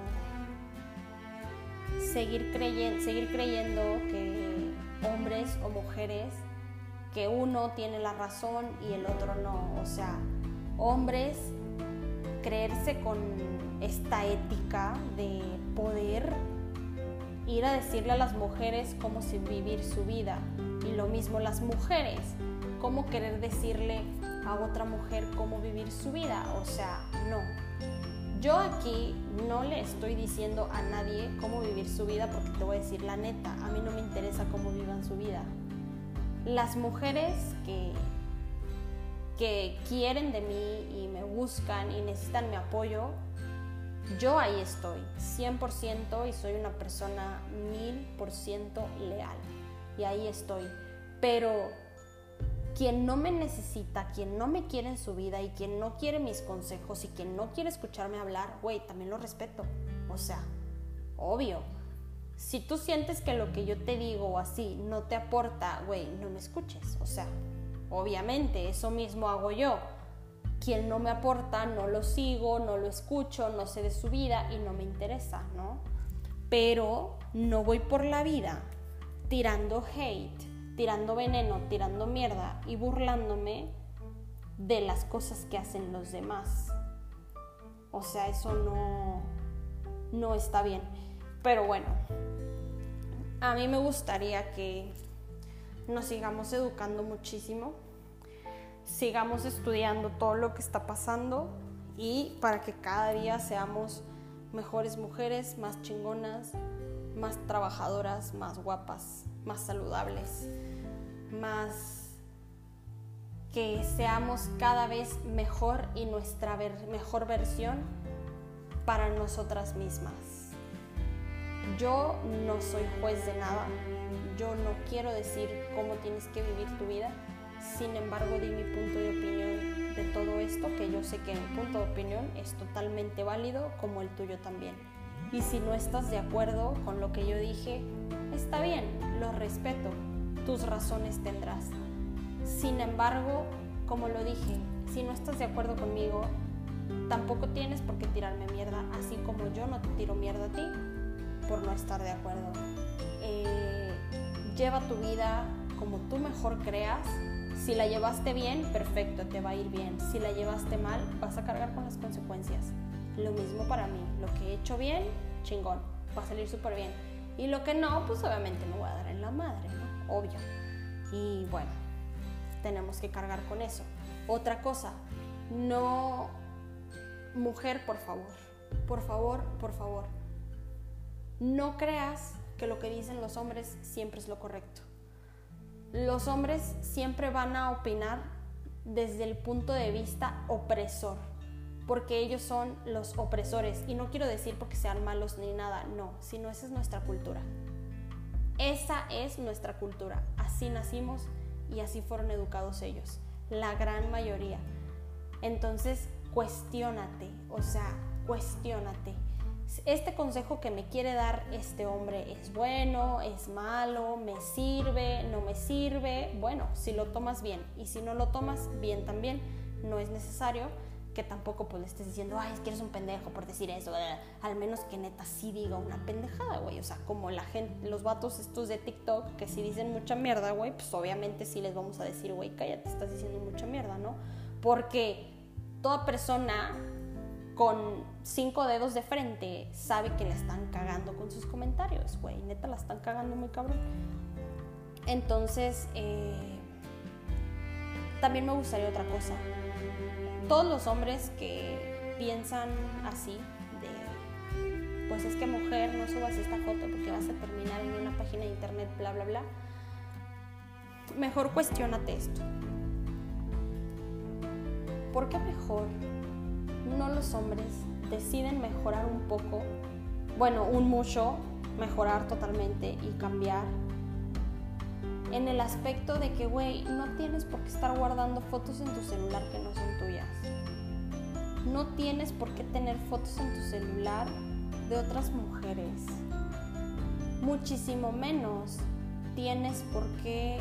seguir creyendo, seguir creyendo que hombres o mujeres, que uno tiene la razón y el otro no. O sea, hombres creerse con esta ética de poder ir a decirle a las mujeres cómo vivir su vida, y lo mismo las mujeres, cómo querer decirle a otra mujer cómo vivir su vida. O sea, no. Yo aquí no le estoy diciendo a nadie cómo vivir su vida, porque te voy a decir la neta, a mí no me interesa cómo vivan su vida. Las mujeres que, que quieren de mí y me buscan y necesitan mi apoyo, yo ahí estoy, cien por ciento, y soy una persona mil por ciento leal. Y ahí estoy. Pero quien no me necesita, quien no me quiere en su vida y quien no quiere mis consejos y quien no quiere escucharme hablar, güey, también lo respeto. O sea, obvio. Si tú sientes que lo que yo te digo o así no te aporta, güey, no me escuches. O sea, obviamente, eso mismo hago yo. Quien no me aporta, no lo sigo, no lo escucho, no sé de su vida y no me interesa, ¿no? Pero no voy por la vida tirando hate, tirando veneno, tirando mierda y burlándome de las cosas que hacen los demás. O sea, eso no, no está bien. Pero bueno, a mí me gustaría que nos sigamos educando muchísimo, sigamos estudiando todo lo que está pasando y para que cada día seamos mejores mujeres, más chingonas, más trabajadoras, más guapas, más saludables, más que seamos cada vez mejor y nuestra ver- mejor versión para nosotras mismas. Yo no soy juez de nada, yo no quiero decir cómo tienes que vivir tu vida. Sin embargo, di mi punto de opinión de todo esto, que yo sé que mi punto de opinión es totalmente válido, como el tuyo también. Y si no estás de acuerdo con lo que yo dije, está bien, lo respeto, tus razones tendrás. Sin embargo, como lo dije, si no estás de acuerdo conmigo, tampoco tienes por qué tirarme mierda, así como yo no te tiro mierda a ti por no estar de acuerdo. Eh, lleva tu vida como tú mejor creas. Si la llevaste bien, perfecto, te va a ir bien. Si la llevaste mal, vas a cargar con las consecuencias. Lo mismo para mí. Lo que he hecho bien, chingón, va a salir súper bien. Y lo que no, pues obviamente me voy a dar en la madre, ¿no? Obvio. Y bueno, tenemos que cargar con eso. Otra cosa, no... Mujer, por favor, por favor, por favor, no creas que lo que dicen los hombres siempre es lo correcto. Los hombres siempre van a opinar desde el punto de vista opresor, porque ellos son los opresores. Y no quiero decir porque sean malos ni nada, no, sino esa es nuestra cultura. Esa es nuestra cultura. Así nacimos y así fueron educados ellos, la gran mayoría. Entonces, cuestiónate, o sea, cuestiónate. Este consejo que me quiere dar este hombre es bueno, es malo, me sirve, no me sirve. Bueno, si lo tomas bien, y si no lo tomas bien también, no es necesario que tampoco pues le estés diciendo, ay, es que eres un pendejo por decir eso. Al menos que neta sí diga una pendejada, güey. O sea, como la gente, los vatos estos de TikTok que sí dicen mucha mierda, güey, pues obviamente sí les vamos a decir, güey, cállate, estás diciendo mucha mierda, ¿no? Porque toda persona con cinco dedos de frente sabe que la están cagando con sus comentarios, güey, neta la están cagando muy cabrón. Entonces, eh, también me gustaría otra cosa. Todos los hombres que piensan así, de, pues es que mujer, no subas esta foto porque vas a terminar en una página de internet, bla, bla, bla, mejor cuestiónate esto. ¿Por qué mejor no los hombres deciden mejorar un poco, bueno, un mucho, mejorar totalmente y cambiar en el aspecto de que, güey, no tienes por qué estar guardando fotos en tu celular que no son tuyas? No tienes por qué tener fotos en tu celular de otras mujeres. Muchísimo menos tienes por qué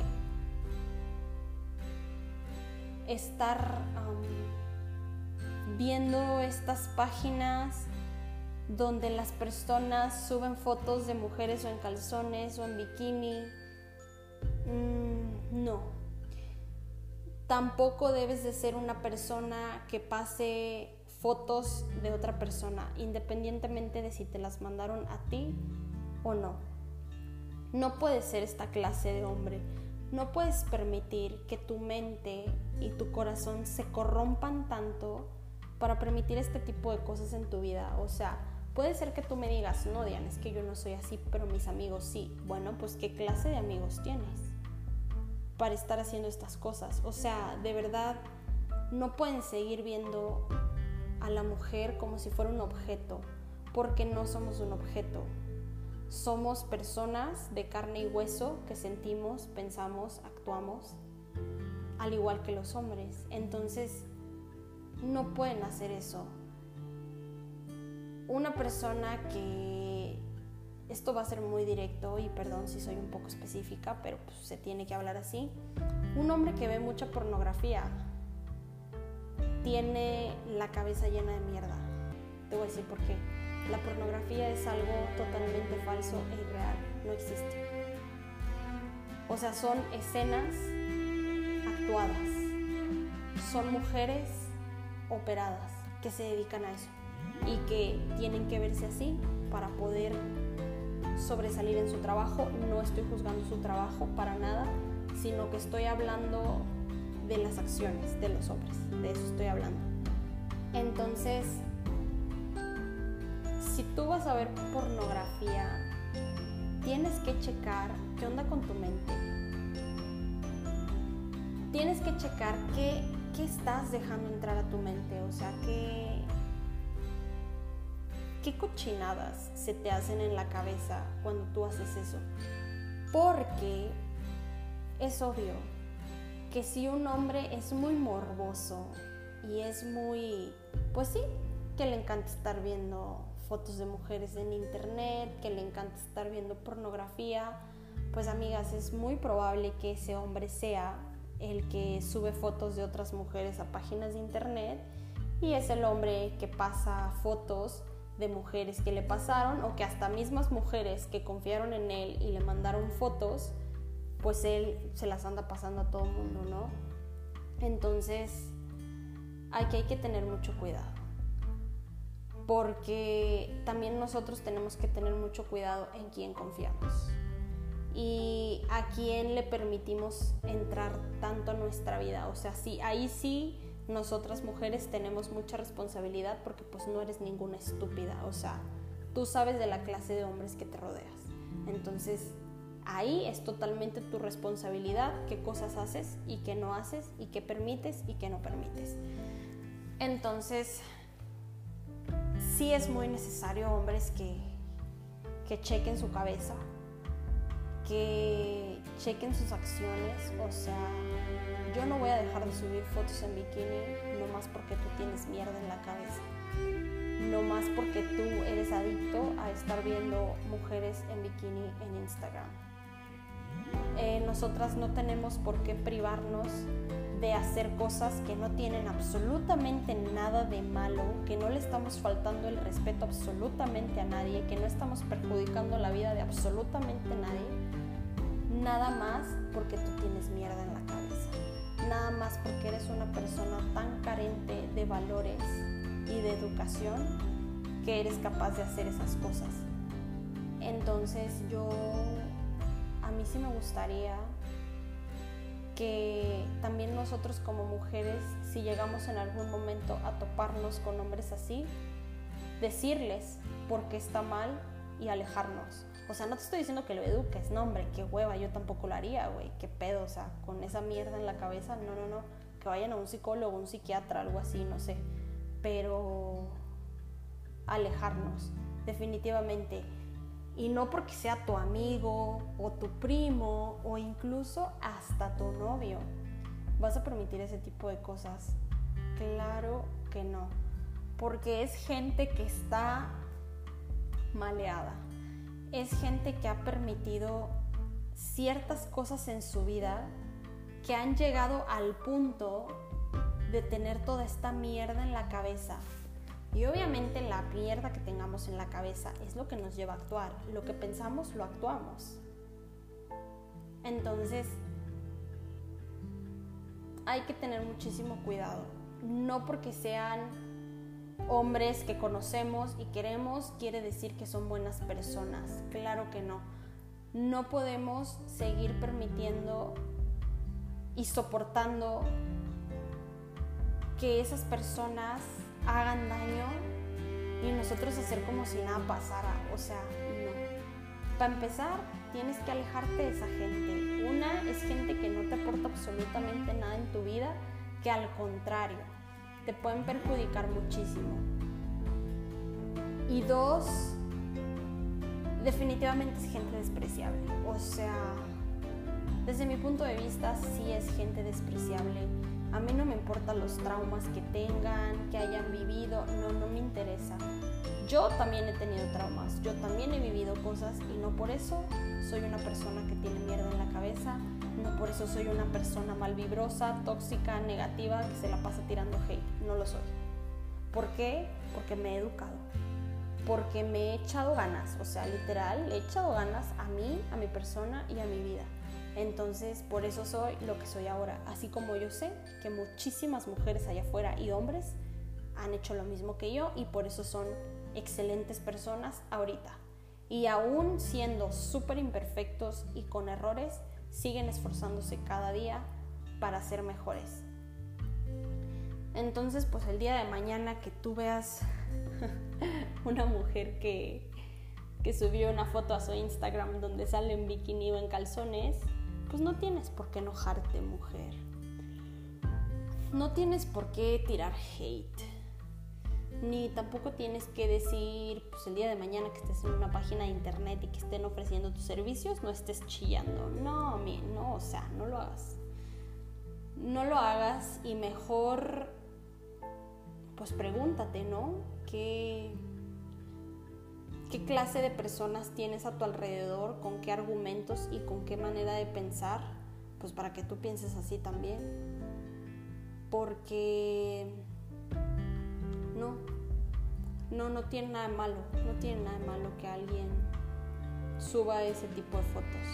estar um, viendo estas páginas donde las personas suben fotos de mujeres o en calzones o en bikini. Mm, no. Tampoco debes de ser una persona que pase fotos de otra persona, independientemente de si te las mandaron a ti o no. No puedes ser esta clase de hombre. No puedes permitir que tu mente y tu corazón se corrompan tanto para permitir este tipo de cosas en tu vida. O sea, puede ser que tú me digas, no, Diana, es que yo no soy así, pero mis amigos sí. Bueno, pues ¿qué clase de amigos tienes para estar haciendo estas cosas? O sea, de verdad, no pueden seguir viendo a la mujer como si fuera un objeto, porque no somos un objeto. Somos personas de carne y hueso que sentimos, pensamos, actuamos, al igual que los hombres. Entonces, no pueden hacer eso. Una persona que, esto va a ser muy directo y perdón si soy un poco específica, pero pues se tiene que hablar así. Un hombre que ve mucha pornografía tiene la cabeza llena de mierda. Te voy a decir por qué. La pornografía es algo totalmente falso e irreal, no existe. O sea, son escenas actuadas, son mujeres operadas que se dedican a eso y que tienen que verse así para poder sobresalir en su trabajo. No estoy juzgando su trabajo para nada, sino que estoy hablando de las acciones de los hombres, de eso estoy hablando. Entonces, si tú vas a ver pornografía, tienes que checar qué onda con tu mente. Tienes que checar qué, qué estás dejando entrar a tu mente, o sea, qué, qué cochinadas se te hacen en la cabeza cuando tú haces eso. Porque es obvio que si un hombre es muy morboso y es muy, pues sí, que le encanta estar viendo fotos de mujeres en internet, que le encanta estar viendo pornografía, pues amigas, es muy probable que ese hombre sea el que sube fotos de otras mujeres a páginas de internet y es el hombre que pasa fotos de mujeres que le pasaron o que hasta mismas mujeres que confiaron en él y le mandaron fotos, pues él se las anda pasando a todo el mundo, ¿no? Entonces, aquí hay que tener mucho cuidado, porque también nosotros tenemos que tener mucho cuidado en quién confiamos y a quién le permitimos entrar tanto a nuestra vida. O sea, sí, ahí sí nosotras mujeres tenemos mucha responsabilidad porque pues no eres ninguna estúpida, o sea, tú sabes de la clase de hombres que te rodeas. Entonces, ahí es totalmente tu responsabilidad qué cosas haces y qué no haces y qué permites y qué no permites. Entonces, sí es muy necesario, hombres, que, que chequen su cabeza, que chequen sus acciones. O sea, yo no voy a dejar de subir fotos en bikini nomás porque tú tienes mierda en la cabeza, nomás porque tú eres adicto a estar viendo mujeres en bikini en Instagram. Eh, nosotras no tenemos por qué privarnos de hacer cosas que no tienen absolutamente nada de malo, que no le estamos faltando el respeto absolutamente a nadie, que no estamos perjudicando la vida de absolutamente nadie, nada más porque tú tienes mierda en la cabeza, nada más porque eres una persona tan carente de valores y de educación que eres capaz de hacer esas cosas. Entonces yo, a mí sí me gustaría que también nosotros como mujeres, si llegamos en algún momento a toparnos con hombres así, decirles por qué está mal y alejarnos. O sea, no te estoy diciendo que lo eduques, no hombre, qué hueva, yo tampoco lo haría, güey, qué pedo, o sea, con esa mierda en la cabeza, no, no, no, que vayan a un psicólogo, un psiquiatra, algo así, no sé, pero alejarnos, definitivamente. Y no porque sea tu amigo o tu primo o incluso hasta tu novio vas a permitir ese tipo de cosas. Claro que no, porque es gente que está maleada, es gente que ha permitido ciertas cosas en su vida que han llegado al punto de tener toda esta mierda en la cabeza. Y obviamente la mierda que tengamos en la cabeza es lo que nos lleva a actuar. Lo que pensamos, lo actuamos. Entonces, hay que tener muchísimo cuidado. No porque sean hombres que conocemos y queremos, quiere decir que son buenas personas. Claro que no. No podemos seguir permitiendo y soportando que esas personas hagan daño y nosotros hacer como si nada pasara. O sea, no. Para empezar, tienes que alejarte de esa gente. Una es gente que no te aporta absolutamente nada en tu vida, que al contrario, te pueden perjudicar muchísimo. Y dos, definitivamente es gente despreciable. O sea, desde mi punto de vista, sí es gente despreciable. A mí no me importan los traumas que tengan, que hayan vivido, no, no me interesa. Yo también he tenido traumas, yo también he vivido cosas y no por eso soy una persona que tiene mierda en la cabeza, no por eso soy una persona malvibrosa, tóxica, negativa, que se la pasa tirando hate, no lo soy. ¿Por qué? Porque me he educado, porque me he echado ganas, o sea, literal, le he echado ganas a mí, a mi persona y a mi vida. Entonces, por eso soy lo que soy ahora, así como yo sé que muchísimas mujeres allá afuera y hombres han hecho lo mismo que yo y por eso son excelentes personas ahorita. Y aún siendo súper imperfectos y con errores, siguen esforzándose cada día para ser mejores. Entonces, pues el día de mañana que tú veas una mujer que, que subió una foto a su Instagram donde sale en bikini o en calzones, pues no tienes por qué enojarte, mujer. No tienes por qué tirar hate. Ni tampoco tienes que decir, pues el día de mañana que estés en una página de internet y que estén ofreciendo tus servicios, no estés chillando. No, mi, no, o sea, no lo hagas. No lo hagas y mejor, pues pregúntate, ¿no? ¿Qué, qué clase de personas tienes a tu alrededor? ¿Con qué argumentos y con qué manera de pensar? Pues para que tú pienses así también. Porque... No, no, no tiene nada de malo, no tiene nada de malo que alguien suba ese tipo de fotos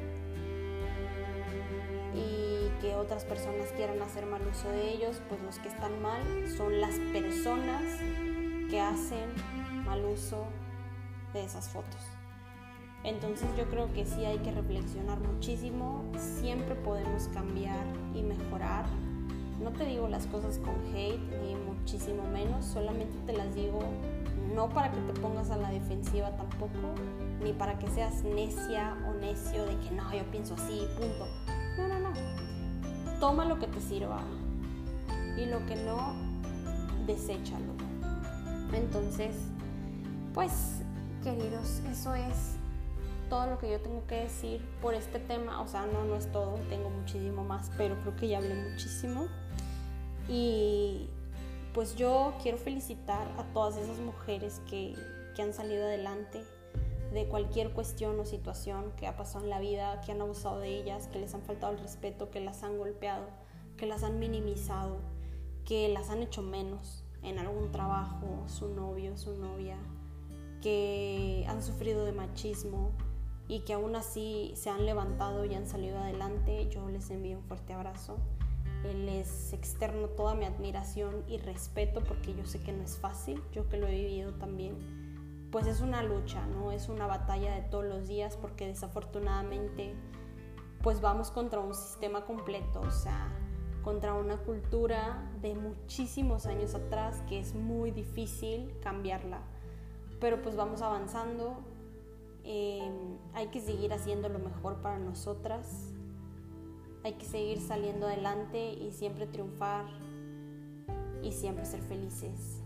y que otras personas quieran hacer mal uso de ellos. Pues los que están mal son las personas que hacen mal uso de esas fotos. Entonces yo creo que sí hay que reflexionar muchísimo, siempre podemos cambiar y mejorar. No te digo las cosas con hate, ni muchísimo menos, solamente te las digo no para que te pongas a la defensiva tampoco, ni para que seas necia o necio de que no, yo pienso así, punto. No, no, no. Toma lo que te sirva y lo que no, deséchalo. Entonces, pues, queridos, eso es todo lo que yo tengo que decir por este tema. O sea, no, no es todo, tengo muchísimo más, pero creo que ya hablé muchísimo. Y pues yo quiero felicitar a todas esas mujeres que, que han salido adelante de cualquier cuestión o situación que ha pasado en la vida, que han abusado de ellas, que les han faltado el respeto, que las han golpeado, que las han minimizado, que las han hecho menos en algún trabajo, su novio, su novia, que han sufrido de machismo y que aún así se han levantado y han salido adelante. Yo les envío un fuerte abrazo. Les externo toda mi admiración y respeto porque yo sé que no es fácil, yo que lo he vivido también. Pues es una lucha, ¿no? Es una batalla de todos los días porque desafortunadamente pues vamos contra un sistema completo, o sea, contra una cultura de muchísimos años atrás que es muy difícil cambiarla. Pero pues vamos avanzando, eh, hay que seguir haciendo lo mejor para nosotras. Hay que seguir saliendo adelante y siempre triunfar y siempre ser felices.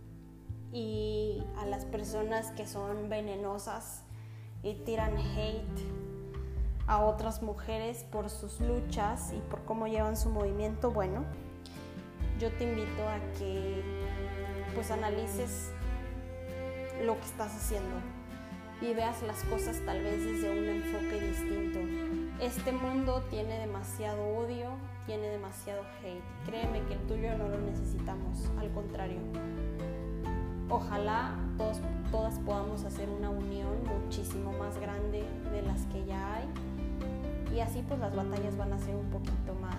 Y a las personas que son venenosas y tiran hate a otras mujeres por sus luchas y por cómo llevan su movimiento, bueno, yo te invito a que pues analices lo que estás haciendo y veas las cosas tal vez desde un enfoque distinto. Este mundo tiene demasiado odio, tiene demasiado hate. Créeme que el tuyo no lo necesitamos, al contrario. Ojalá todos, todas podamos hacer una unión muchísimo más grande de las que ya hay. Y así pues las batallas van a ser un poquito más,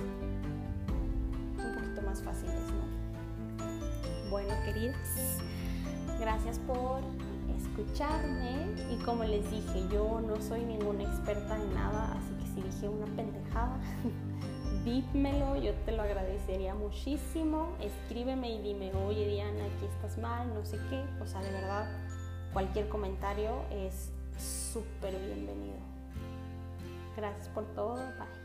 un poquito más fáciles, ¿no? Bueno, queridas, gracias por escucharme y como les dije, yo no soy ninguna experta en nada, así que si dije una pendejada, dímelo, yo te lo agradecería muchísimo. Escríbeme y dime, oye Diana, aquí estás mal, no sé qué. O sea, de verdad, cualquier comentario es súper bienvenido. Gracias por todo, bye.